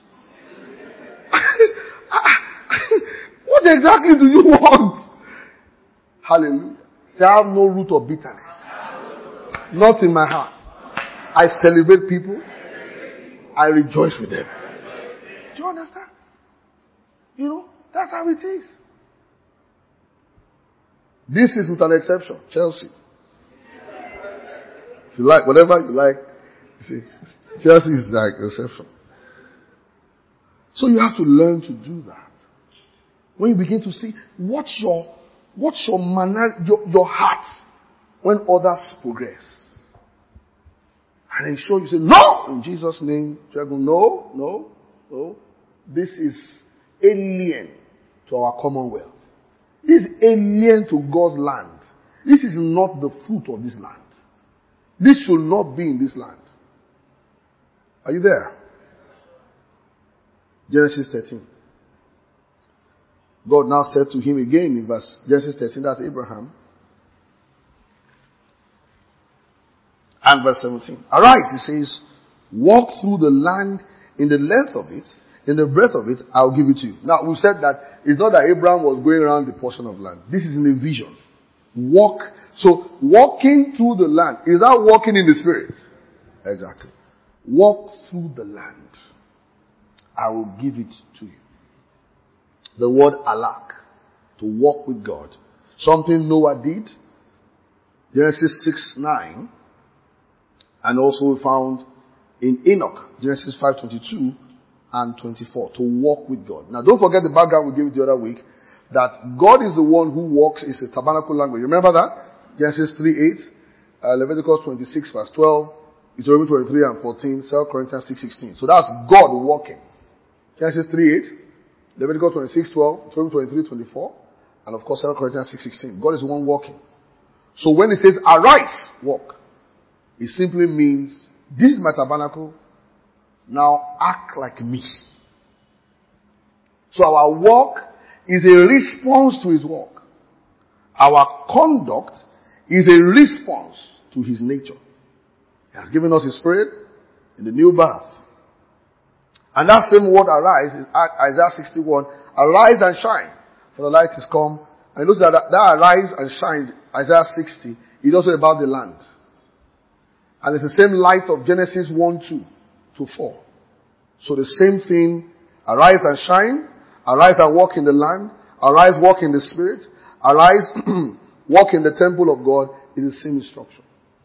What exactly do you want? Hallelujah. Say, I have no root of bitterness. Not in my heart. I celebrate people. I rejoice with them. Do you understand? You know, that's how it is. This is with an exception. Chelsea. If you like, whatever you like, you see, Chelsea is like exception. So you have to learn to do that. When you begin to see, what's your, what's your manner, your, your heart when others progress. And then show you say, no! In Jesus' name, you go, no, no, no. This is alien to our commonwealth. This is alien to God's land. This is not the fruit of this land. This should not be in this land. Are you there? Genesis thirteen. God now said to him again in verse Genesis thirteen, that's Abraham. And verse seventeen. Arise, he says, walk through the land in the length of it, in the breadth of it, I'll give it to you. Now, we said that it's not that Abraham was going around the portion of land. This is in a vision. Walk. So, walking through the land. Is that walking in the spirit? Exactly. Walk through the land. I will give it to you. The word alak, to walk with God. Something Noah did. Genesis six nine. And also we found in Enoch, Genesis five twenty-two and twenty-four, to walk with God. Now don't forget the background we gave you the other week, that God is the one who walks, is a tabernacle language. Remember that? Genesis three eight, uh, Leviticus twenty-six verse twelve, Deuteronomy twenty-three and fourteen, Second Corinthians six sixteen. So that's God walking. Genesis three eight, Leviticus twenty-six twelve, Deuteronomy twenty-three twenty-four, and of course Second Corinthians six sixteen. God is the one walking. So when it says arise, walk, it simply means, this is my tabernacle, now act like me. So our walk is a response to his walk. Our conduct is a response to his nature. He has given us his spirit in the new birth. And that same word arise is Isaiah sixty-one, arise and shine, for the light is come. And notice that that arise and shine, Isaiah sixty, is also about the land. And it's the same light of Genesis one, two to four. So the same thing, arise and shine, arise and walk in the land, arise, walk in the spirit, arise, walk in the temple of God, is the same instruction.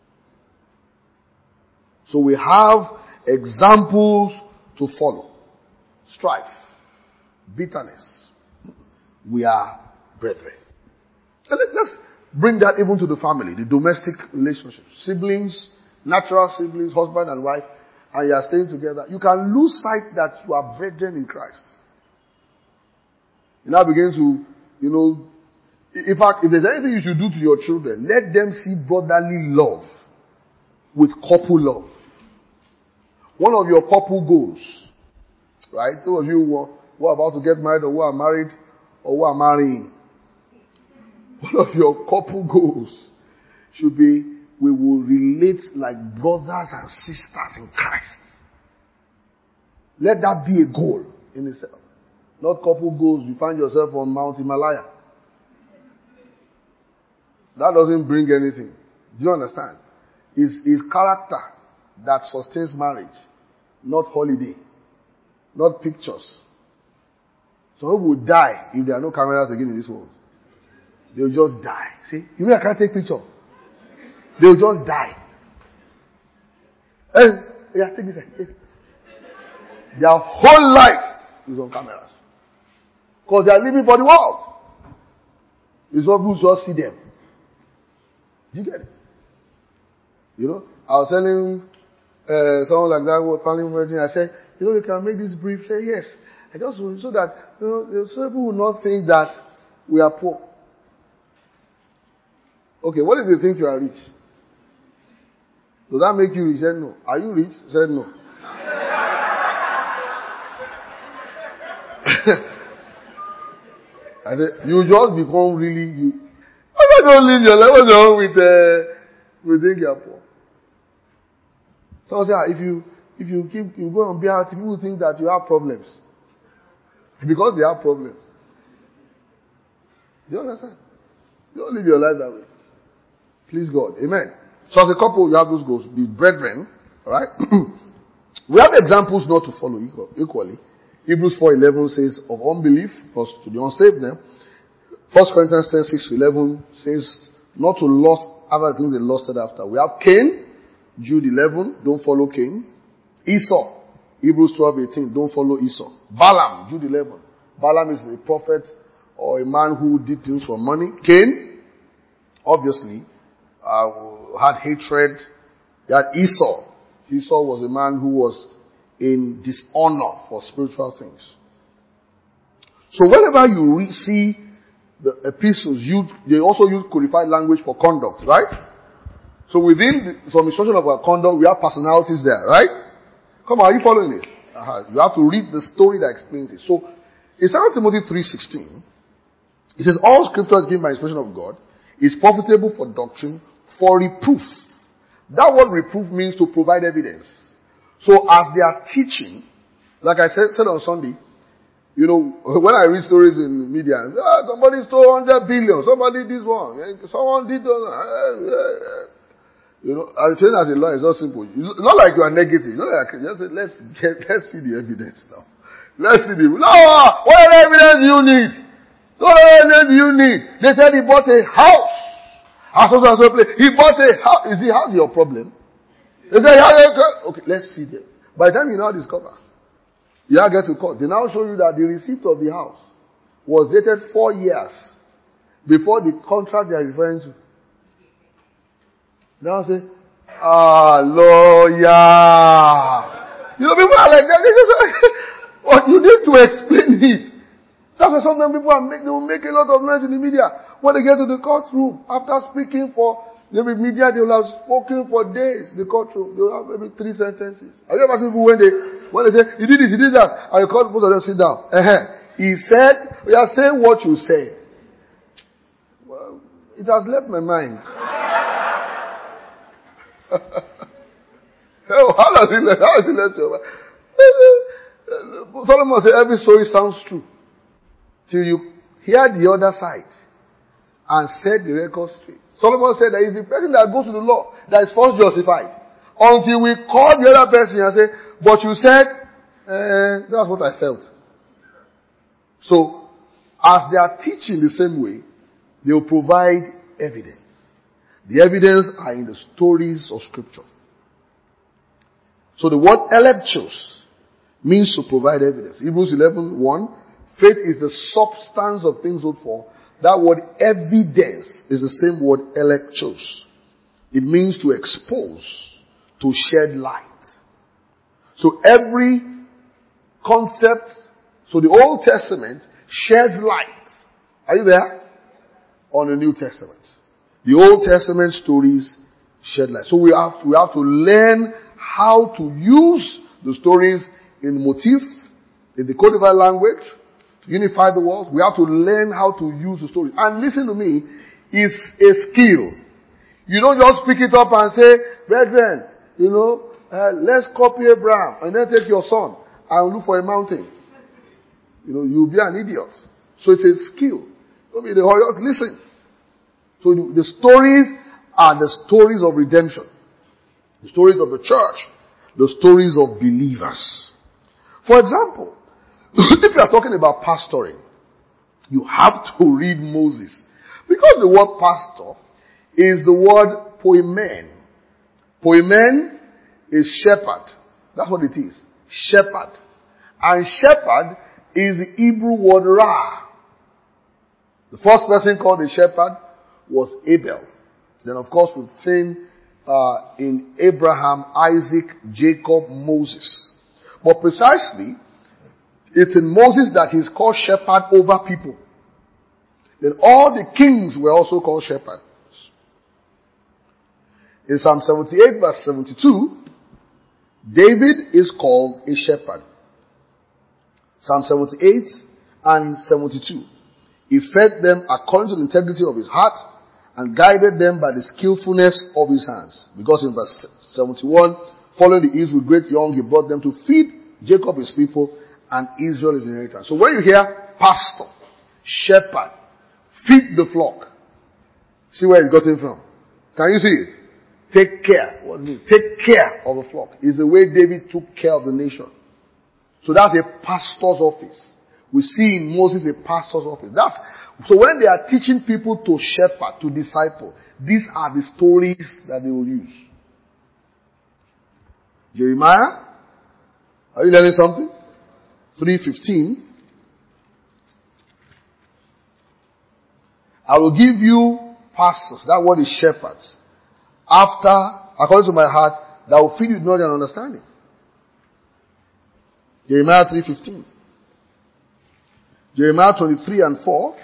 So we have examples to follow. Strife, bitterness. We are brethren. And let's bring that even to the family, the domestic relationships, siblings, natural siblings, husband and wife, and you are staying together. You can lose sight that you are brethren in Christ. You now begin to, you know, in fact, if there's anything you should do to your children, let them see brotherly love with couple love. One of your couple goals, right? Some of you who are, who are about to get married or who are married or who are marrying, one of your couple goals should be, we will relate like brothers and sisters in Christ. Let that be a goal in itself. Not couple goals, you find yourself on Mount Himalaya. That doesn't bring anything. Do you understand? It's, it's character that sustains marriage, not holiday, not pictures. Some people will die if there are no cameras again in this world. They'll just die. See? You mean I can't take picture? They'll just die. Hey, yeah, take this. Hey. Their whole life is on cameras. Because they are living for the world. It's what people just see them. Do you get it? You know, I was telling uh, someone like that who was planning wedding, I said, you know, you can make this brief. Say yes. I just want so that, you know, so people will not think that we are poor. Okay, what if they think you are rich? Does that make you rich? He said no. Are you rich? He said no. I said, you just become really you. Why don't live your life? What's wrong with uh, with think you are poor? So I say, if you if you keep you go on B R T, people think that you have problems because they have problems. Do you understand? You don't live your life that way. Please God, amen. So as a couple, you have those goals. Be brethren, alright? We have examples not to follow equal, equally. Hebrews four eleven says of unbelief, because to the unsaved them. First Corinthians ten six to eleven says not to lust after the things they lusted after. We have Cain, Jude eleven, don't follow Cain. Esau, Hebrews twelve eighteen, don't follow Esau. Balaam, Jude eleven. Balaam is a prophet or a man who did things for money. Cain, obviously, uh, had hatred. He had Esau. Esau was a man who was in dishonor for spiritual things. So whenever you re- see the epistles, you, they also use codified language for conduct, right? So within the, some instruction of our conduct, we have personalities there, right? Come on, are you following this? Uh-huh. You have to read the story that explains it. So in Second Timothy three sixteen, it says, all scripture is given by inspiration of God, is profitable for doctrine, for reproof. That word reproof means to provide evidence. So as they are teaching, like I said, said on Sunday, you know, when I read stories in media, ah, somebody stole one hundred billion, somebody did this one, someone did that. You know, as training as a lawyer is not simple. It's not like you are negative. It's not like just say, let's get, let's see the evidence now. Let's see the, no, what evidence do you need? What evidence do you need? They said he bought a house. As so and so place. He bought a house. Is the house your problem? They said, okay, let's see that. By the time you now discover, you now get to court. They now show you that the receipt of the house was dated four years before the contract they are referring to. Now say, ah, lawyer. You know, people are like that. They just, well, you need to explain it. That's why sometimes people are make, they will make a lot of noise in the media. When they get to the courtroom, after speaking for, maybe media, they will have spoken for days in the courtroom. They will have maybe three sentences. Have you ever seen people when they, when they say, he did this, he did that, and you call both of them, sit down. Uh-huh. He said, we are saying what you say. Well, it has left my mind. How does it let, how does it let you? Solomon said every story sounds true till you hear the other side and set the record straight. Solomon said that is the person that goes to the law that is first justified until we call the other person and say, but you said, eh, that's what I felt. So, as they are teaching the same way, they will provide evidence. The evidence are in the stories of scripture. So the word electos means to provide evidence. Hebrews eleven one, faith is the substance of things hoped for. That word evidence is the same word electos. It means to expose, to shed light. So every concept, so the Old Testament sheds light. Are you there? On the New Testament. The Old Testament stories shed light. So we have to, we have to learn how to use the stories in motif, in the codified language, to unify the world. We have to learn how to use the stories. And listen to me, it's a skill. You don't just pick it up and say, brethren, you know, uh, let's copy Abraham and then take your son and look for a mountain. You know, you'll be an idiot. So it's a skill. Don't be the horrors. Listen. So the, the stories are the stories of redemption. The stories of the church. The stories of believers. For example, if you are talking about pastoring, you have to read Moses. Because the word pastor is the word poimen. Poimen is shepherd. That's what it is. Shepherd. And shepherd is the Hebrew word ra. The first person called a shepherd was Abel. Then of course we've seen uh, in Abraham, Isaac, Jacob, Moses. But precisely, it's in Moses that he's called shepherd over people. Then all the kings were also called shepherds. In Psalm seventy-eight verse seventy-two, David is called a shepherd. Psalm seventy-eight and seventy-two. He fed them according to the integrity of his heart and guided them by the skillfulness of his hands. Because in verse seventy-one, following the east with great young, he brought them to feed Jacob his people and Israel his inheritance. So when you hear pastor, shepherd, feed the flock, see where it's gotten from. Can you see it? Take care. What does it mean? Take care of the flock. Is the way David took care of the nation. So that's a pastor's office. We see in Moses a pastor's office. That's, so when they are teaching people to shepherd, to disciple, these are the stories that they will use. Jeremiah, are you learning something? three fifteen. I will give you pastors. That word is shepherds. After, according to my heart, that will feed you knowledge and understanding. Jeremiah three fifteen. Jeremiah twenty-three and four.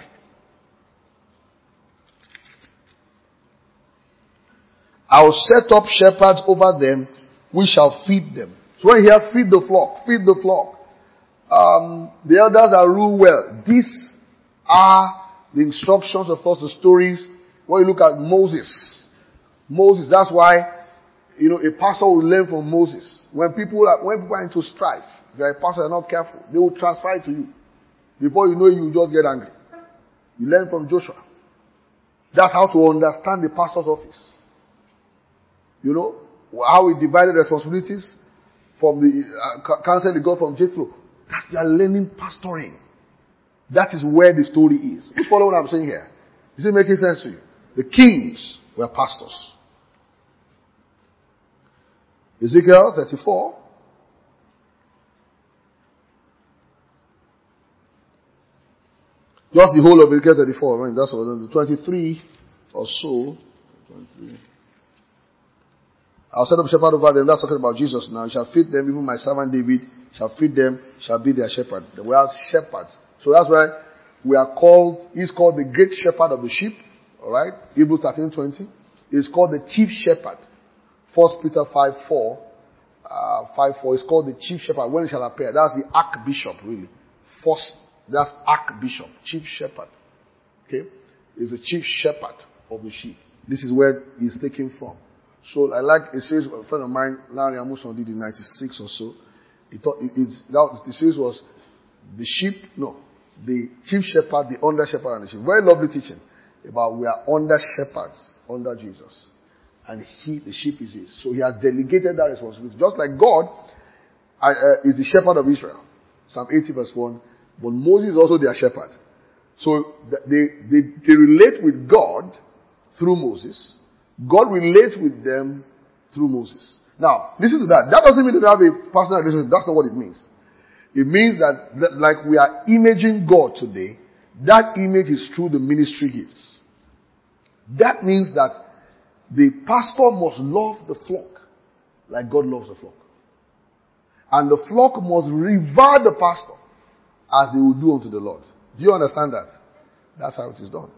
I will set up shepherds over them, we shall feed them. So when you hear feed the flock, feed the flock. Um, the elders that rule well. These are the instructions, of course, the stories. When you look at Moses. Moses, that's why, you know, a pastor will learn from Moses. When people are, when people are into strife, if you're a pastor, you're not careful, they will transfer it to you. Before you know it, you just get angry. You learn from Joshua. That's how to understand the pastor's office. You know, how he divided responsibilities from the uh, counsel he got from Jethro. That's, you are learning pastoring. That is where the story is. You follow what I'm saying here? Is it making sense to you? The kings were pastors. Ezekiel thirty-four. Just the whole of Ezekiel thirty-four. I mean, that's what the twenty-three or so. twenty-three. I'll set up a shepherd over them. That's talking about Jesus now. He shall feed them, even my servant David shall feed them, shall be their shepherd. We are shepherds. So that's why we are called, he's called the great shepherd of the sheep. Alright? Hebrews thirteen twenty. He's called the chief shepherd. First Peter five four. Uh, five four is called the chief shepherd. When it shall appear. That's the archbishop, really. First, that's archbishop, chief shepherd. Okay? He's the chief shepherd of the sheep. This is where he's taken from. So I like a series, a friend of mine, Larry Amuson, did in ninety-six or so. He thought it, it, that was, the series was the sheep, no, the chief shepherd, the under shepherd, and the sheep. Very lovely teaching about we are under shepherds, under Jesus. And he, the sheep is his. So he has delegated that responsibility. Just like God I, uh, is the shepherd of Israel. Psalm eighty verse one. But Moses is also their shepherd. So they, they, they relate with God through Moses. God relates with them through Moses. Now, listen to that. That doesn't mean they have a personal relationship. That's not what it means. It means that, that like we are imaging God today, that image is through the ministry gifts. That means that the pastor must love the flock like God loves the flock. And the flock must revere the pastor as they will do unto the Lord. Do you understand that? That's how it is done.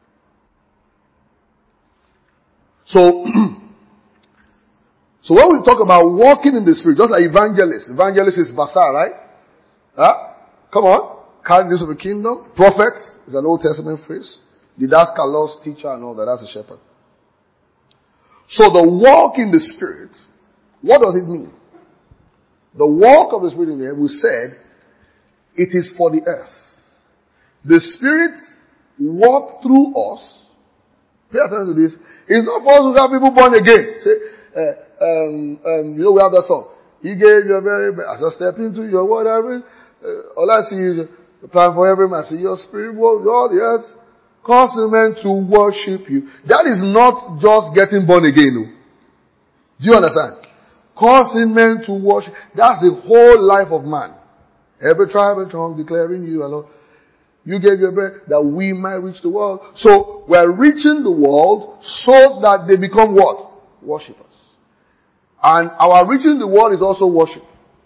So, so when we talk about walking in the Spirit, just like evangelist, evangelist is Basar, right? Huh? Come on. Carrying this of the kingdom. Prophet is an Old Testament phrase. Didaskalos, teacher and all that. That's a shepherd. So the walk in the Spirit, what does it mean? The walk of the Spirit in the air, we said, it is for the earth. The Spirit walk through us. Pay attention to this. It's not for us to have people born again. Say, uh, um, um, you know, we have that song. He gave your very best. As I step into your word, uh, all I see is the plan for every man. See, your spirit will all the earth, causing men to worship you. That is not just getting born again. No. Do you understand? Causing men to worship. That's the whole life of man. Every tribe and tongue declaring you alone. You gave your breath that we might reach the world. So we're reaching the world so that they become what? Worshippers. And our reaching the world is also worship.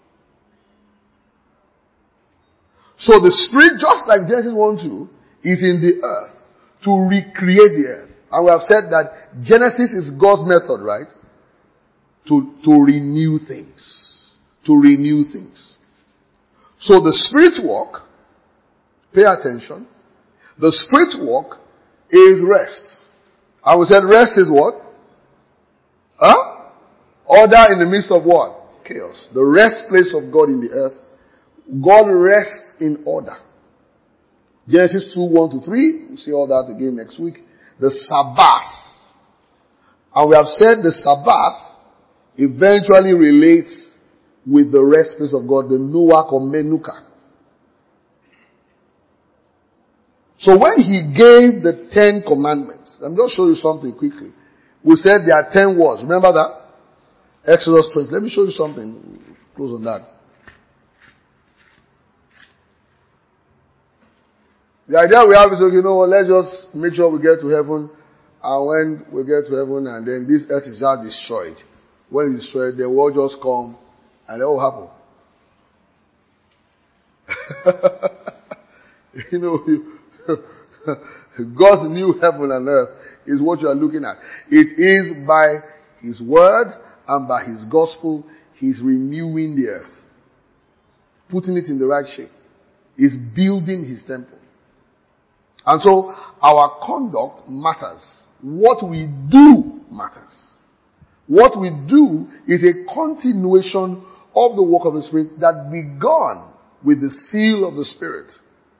So the Spirit, just like Genesis one two, is in the earth to recreate the earth. And we have said that Genesis is God's method, right? To, to renew things. To renew things. So the Spirit's walk, pay attention, the Spirit's walk is rest. And we said rest is what? Huh? Order in the midst of what? Chaos. The rest place of God in the earth. God rests in order. Genesis two, one to three. We'll see all that again next week. The Sabbath. And we have said the Sabbath eventually relates with the rest place of God, the Nuach or Menucha. So when he gave the Ten Commandments, I'm going to show you something quickly. We said there are ten words. Remember that? Exodus twenty. Let me show you something. Close on that. The idea we have is, you know, let's just make sure we get to heaven. And when we get to heaven and then this earth is just destroyed. When it's destroyed, the world just come and it will happen. You know, God's new heaven and earth is what you are looking at. It is by His word and by His gospel, He's renewing the earth. Putting it in the right shape. He's building His temple. And so, our conduct matters. What we do matters. What we do is a continuation of the work of the Spirit that began with the seal of the Spirit.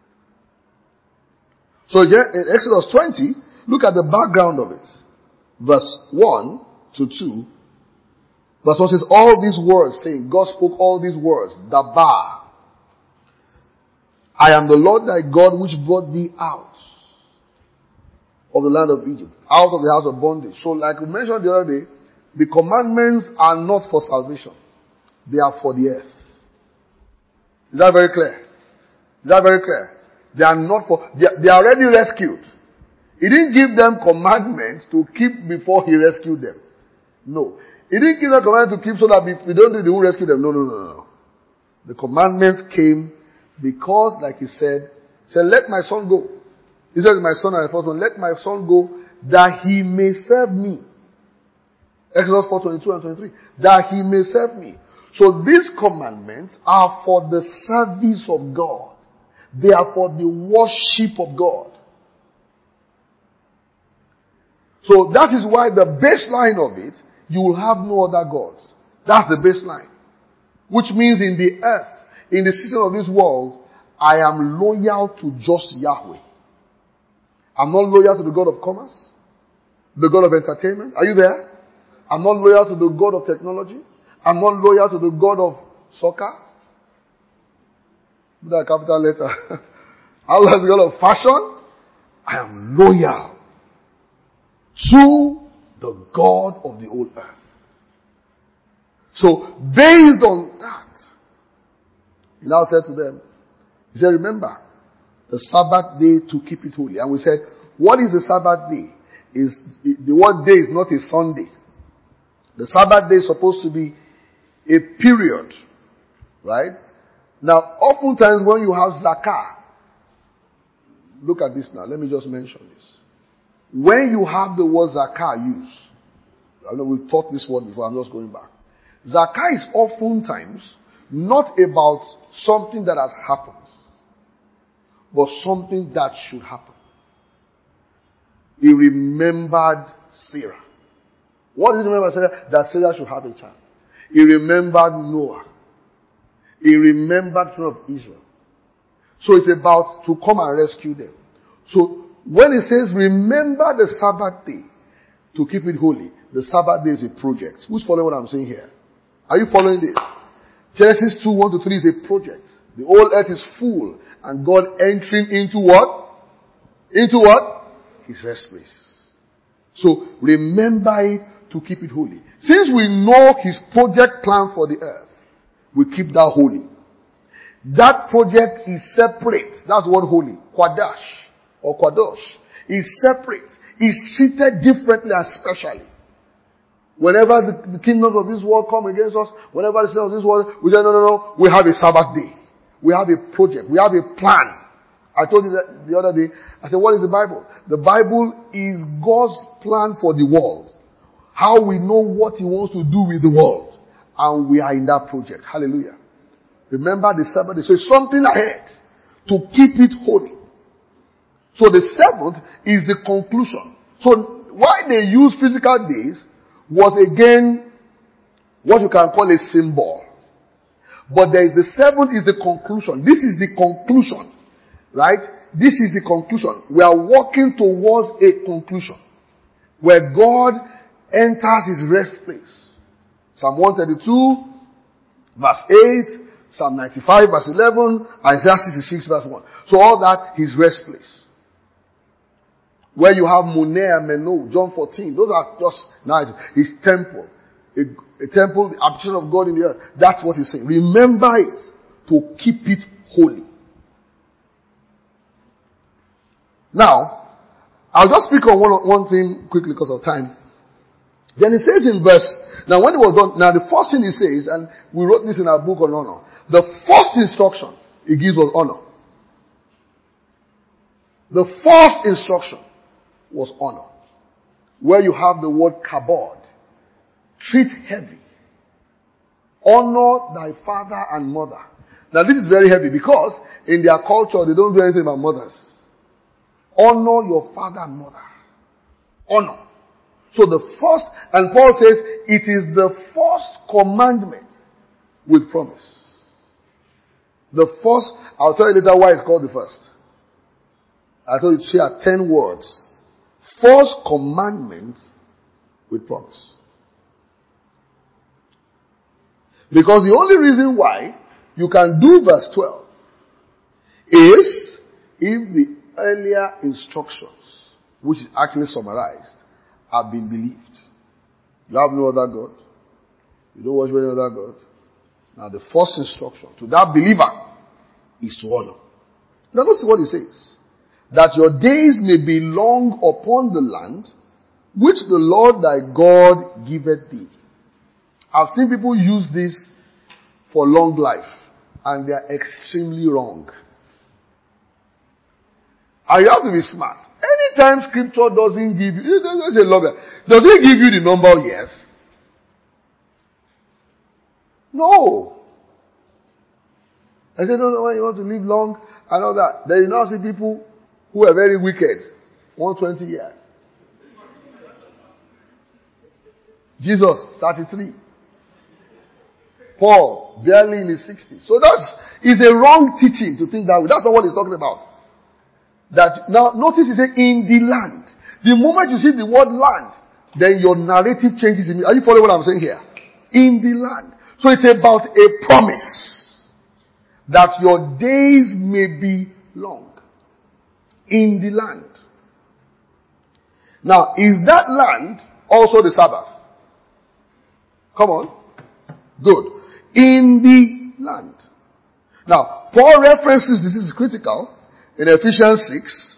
So in Exodus twenty, look at the background of it. Verse one to two. Verse one says, all these words, saying, God spoke all these words, Dabar. I am the Lord thy God which brought thee out of the land of Egypt, out of the house of bondage. So like we mentioned the other day, the commandments are not for salvation. They are for the earth. Is that very clear? Is that very clear? They are not for, they are, they are already rescued. He didn't give them commandments to keep before He rescued them. No. He didn't give them commandments to keep so that if we don't do it, He will rescue them. No, no, no, no. The commandments came because, like He said, He said, let my son go. He said, my son and my first one, let my son go that he may serve me. Exodus four, twenty-two and twenty-three. That he may serve me. So these commandments are for the service of God. They are for the worship of God. So that is why the baseline of it, you will have no other gods. That's the baseline. Which means in the earth, in the system of this world, I am loyal to just Yahweh. I'm not loyal to the God of commerce, the God of entertainment. Are you there? I'm not loyal to the God of technology. I'm not loyal to the God of soccer. Put that capital letter. I'm not the God of fashion. I am loyal to the God of the old earth. So, based on that, He now said to them, He said, remember, the Sabbath day to keep it holy. And we said, what is the Sabbath day? Is the word day is not a Sunday. The Sabbath day is supposed to be a period. Right? Now, oftentimes when you have zakah, look at this now. Let me just mention this. When you have the word zakah used, I know we've taught this word before, I'm just going back. Zakah is oftentimes not about something that has happened, but something that should happen. He remembered Sarah. What did he remember Sarah? That Sarah should have a child. He remembered Noah. He remembered the children of Israel. So it's about to come and rescue them. So when it says remember the Sabbath day to keep it holy, the Sabbath day is a project. Who's following what I'm saying here? Are you following this? Genesis two, one to three is a project. The whole earth is full and God entering into what? Into what? His rest place. So remember it to keep it holy. Since we know His project plan for the earth, we keep that holy. That project is separate. That's what holy. Quadash or Quadosh is separate. Is treated differently and specially. Whenever the, the kingdoms of this world come against us, whenever the kingdoms of this world, we say, no, no, no, we have a Sabbath day. We have a project. We have a plan. I told you that the other day. I said, what is the Bible? The Bible is God's plan for the world. How we know what He wants to do with the world. And we are in that project. Hallelujah. Remember the Sabbath day. So it's something ahead to keep it holy. So the seventh is the conclusion. So why they use physical days was again what you can call a symbol. But there is the seventh is the conclusion. This is the conclusion. Right? This is the conclusion. We are walking towards a conclusion. Where God enters his rest place. Psalm one thirty-two, verse eight, Psalm ninety-five, verse eleven, Isaiah sixty-six, verse one. So all that, his rest place. Where you have Moneh and Meno, John fourteen, those are just nice. His temple. A, a temple, the habitation of God in the earth. That's what he's saying. Remember it to keep it holy. Now, I'll just speak on one, one thing quickly because of time. Then it says in verse, now when it was done, now the first thing he says, and we wrote this in our book on honor, the first instruction he gives was honor. The first instruction was honor. Where you have the word kabod. Treat heavy. Honor thy father and mother. Now this is very heavy because in their culture they don't do anything about mothers. Honor your father and mother. Honor. So the first, and Paul says, it is the first commandment with promise. The first, I'll tell you later why it's called the first. I told you to share ten words. First commandment with promise. Because the only reason why you can do verse twelve is if the earlier instructions, which is actually summarized, have been believed. You have no other God. You don't worship any other God. Now the first instruction to that believer is to honor. Now notice what he says. That your days may be long upon the land which the Lord thy God giveth thee. I've seen people use this for long life, and they are extremely wrong. And you have to be smart. Anytime scripture doesn't give you, it doesn't say longer. Does it give you the number of years? No. I said, no, no, when you want to live long and all that. Then you now see people who are very wicked, one hundred twenty years. Jesus, thirty-three. Paul, barely in his sixties. So that's, is a wrong teaching to think that way. That's not what he's talking about. That, now notice he said, in the land. The moment you see the word land, then your narrative changes. Are you following what I'm saying here? In the land. So it's about a promise that your days may be long. In the land. Now, is that land also the Sabbath? Come on. Good. In the land. Now, Paul references, this is critical, in Ephesians six.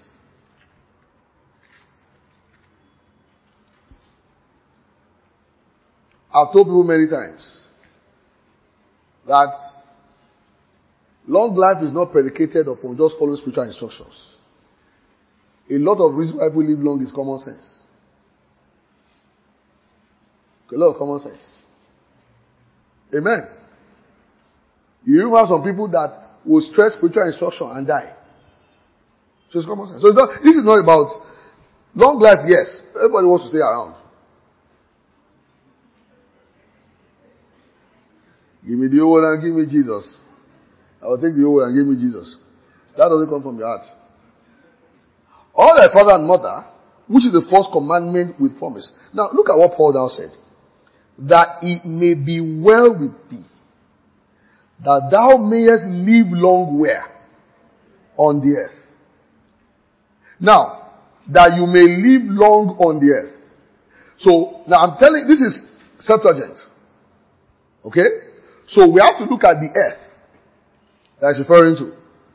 I've told people many times that long life is not predicated upon just following spiritual instructions. A lot of reasons why people live long is common sense. A lot of common sense. Amen. You even have some people that will stress spiritual instruction and die. So it's common sense. So it's not, this is not about long life, yes. Everybody wants to stay around. Give me the old and give me Jesus. I will take the old and give me Jesus. That doesn't come from your heart. All thy father and mother, which is the first commandment with promise. Now look at what Paul now said. That it may be well with thee. That thou mayest live long where? On the earth. Now, that you may live long on the earth. So, now I'm telling you, this is Septuagint. Okay? So we have to look at the earth that it's referring to.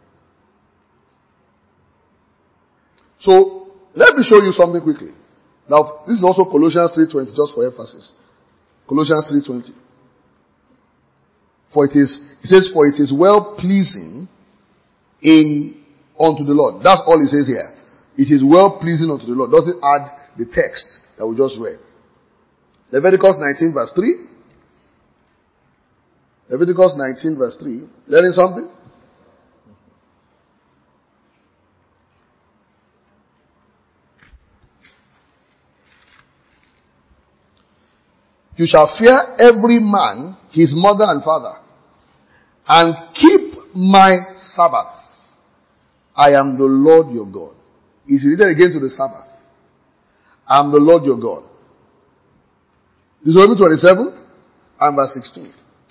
So, let me show you something quickly. Now, this is also Colossians three twenty, just for emphasis. Colossians three twenty. For it is, it says, for it is well pleasing in, unto the Lord. That's all it says here. It is well pleasing unto the Lord. Doesn't add the text that we just read. Leviticus nineteen verse three. Leviticus nineteen verse three. Learning something? You shall fear every man, his mother and father, and keep my Sabbath. I am the Lord your God. It's written again to the Sabbath. I am the Lord your God. Deuteronomy twenty-seven and verse sixteen.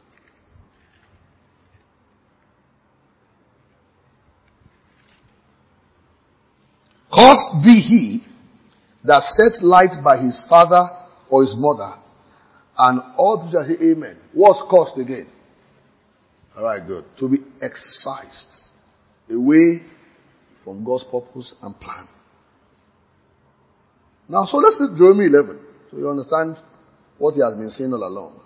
Cursed be he that sets light by his father or his mother, and all people shall say amen. What's cursed again? Alright, good. To be excised away from God's purpose and plan. Now, so let's read Deuteronomy eleven, so you understand what he has been saying all along.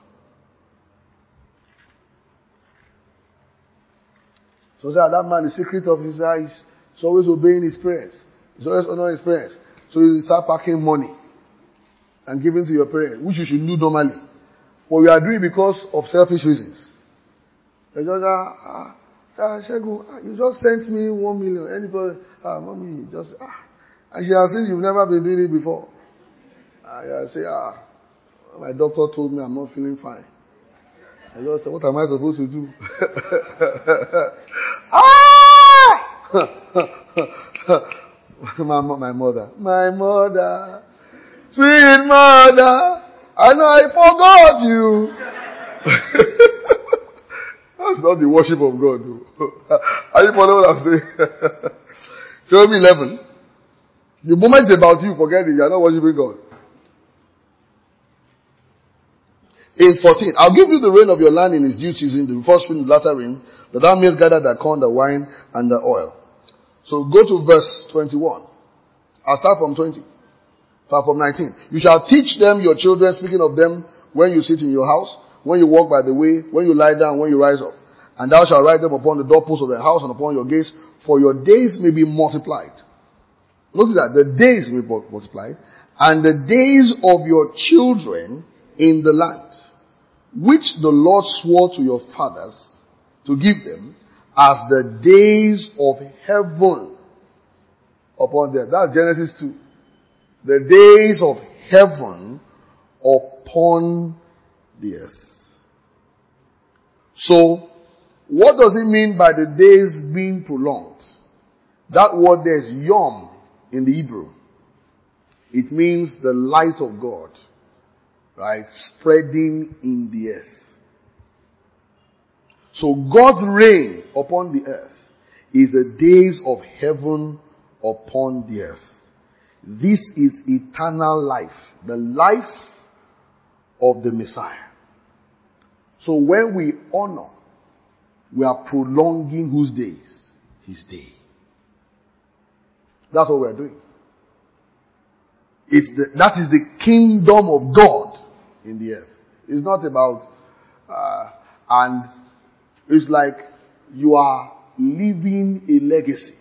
So say, that man, the secret of his eyes is always obeying his prayers. He's always honoring his parents. So you start packing money and giving to your parents, which you should do normally. But we are doing it because of selfish reasons. You just, ah, ah, you just sent me one million. Anybody, ah, mommy, just, ah. And she has seen you've never been doing it before. Ah, I say, ah, my doctor told me I'm not feeling fine. I just said, what am I supposed to do? Ah! My, my mother, my mother, sweet mother, I know I forgot you. That's not the worship of God, though. Are you following what I'm saying? Deuteronomy eleven. The moment it's about you, forget it. You are not worshiping God. In fourteen, I'll give you the rain of your land in its due season, the first rain, the latter rain, that thou mayest gather the corn, the wine, and the oil. So go to verse twenty-one. I'll start from twenty. Start from nineteen. You shall teach them your children, speaking of them, when you sit in your house, when you walk by the way, when you lie down, when you rise up. And thou shalt write them upon the doorposts of the house and upon your gates, for your days may be multiplied. Notice that the days may be multiplied, and the days of your children in the land, which the Lord swore to your fathers to give them, as the days of heaven upon them. That's Genesis two. The days of heaven upon the earth. So, what does it mean by the days being prolonged? That word there is yom in the Hebrew. It means the light of God, right, spreading in the earth. So God's reign upon the earth is the days of heaven upon the earth. This is eternal life, the life of the Messiah. So when we honor, we are prolonging whose days? His day. That's what we are doing. It's the, that is the kingdom of God in the earth. It's not about, uh, and it's like you are leaving a legacy.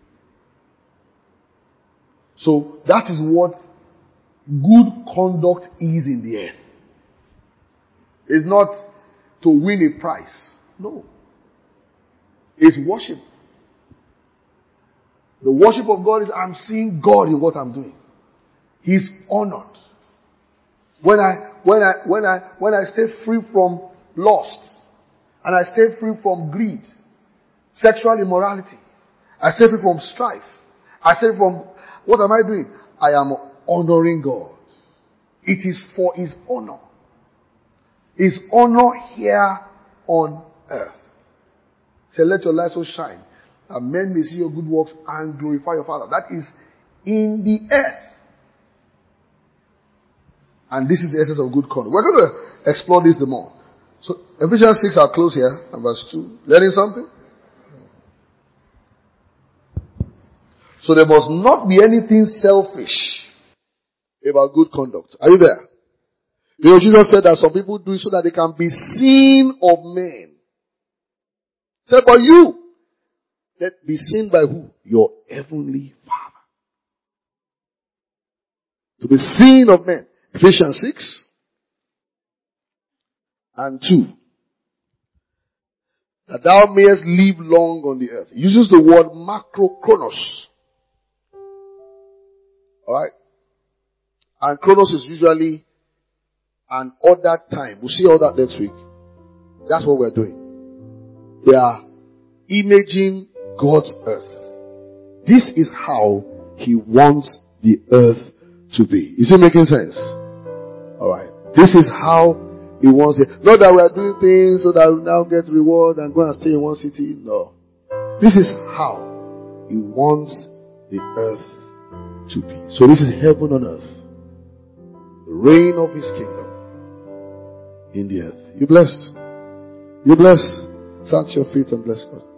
So that is what good conduct is in the earth. It's not to win a prize. No. It's worship. The worship of God is I'm seeing God in what I'm doing. He's honored. When I, when I, when I, when I stay free from lust, and I stay free from greed, sexual immorality, I stay free from strife, I stay from, what am I doing? I am honoring God. It is for His honor. His honor here on earth. Say, let your light so shine, that men may see your good works and glorify your Father. That is in the earth. And this is the essence of good conduct. We're going to explore this the more. So, Ephesians six, I'll close here, and verse two. Learning something? So there must not be anything selfish about good conduct. Are you there? You know, Jesus said that some people do it so that they can be seen of men. Say, but you, let be seen by who? Your heavenly Father. To be seen of men. Ephesians six and two. That thou mayest live long on the earth. He uses the word macrochronos. Alright? And chronos is usually an ordered time. We'll see all that next week. That's what we're doing. We are imaging God's earth. This is how He wants the earth to be. Is it making sense? Alright. This is how He wants it. Not that we are doing things so that we now get reward and go and stay in one city. No. This is how He wants the earth to be. So this is heaven on earth. The reign of His kingdom in the earth. You blessed. You blessed. Stand to your feet and bless God.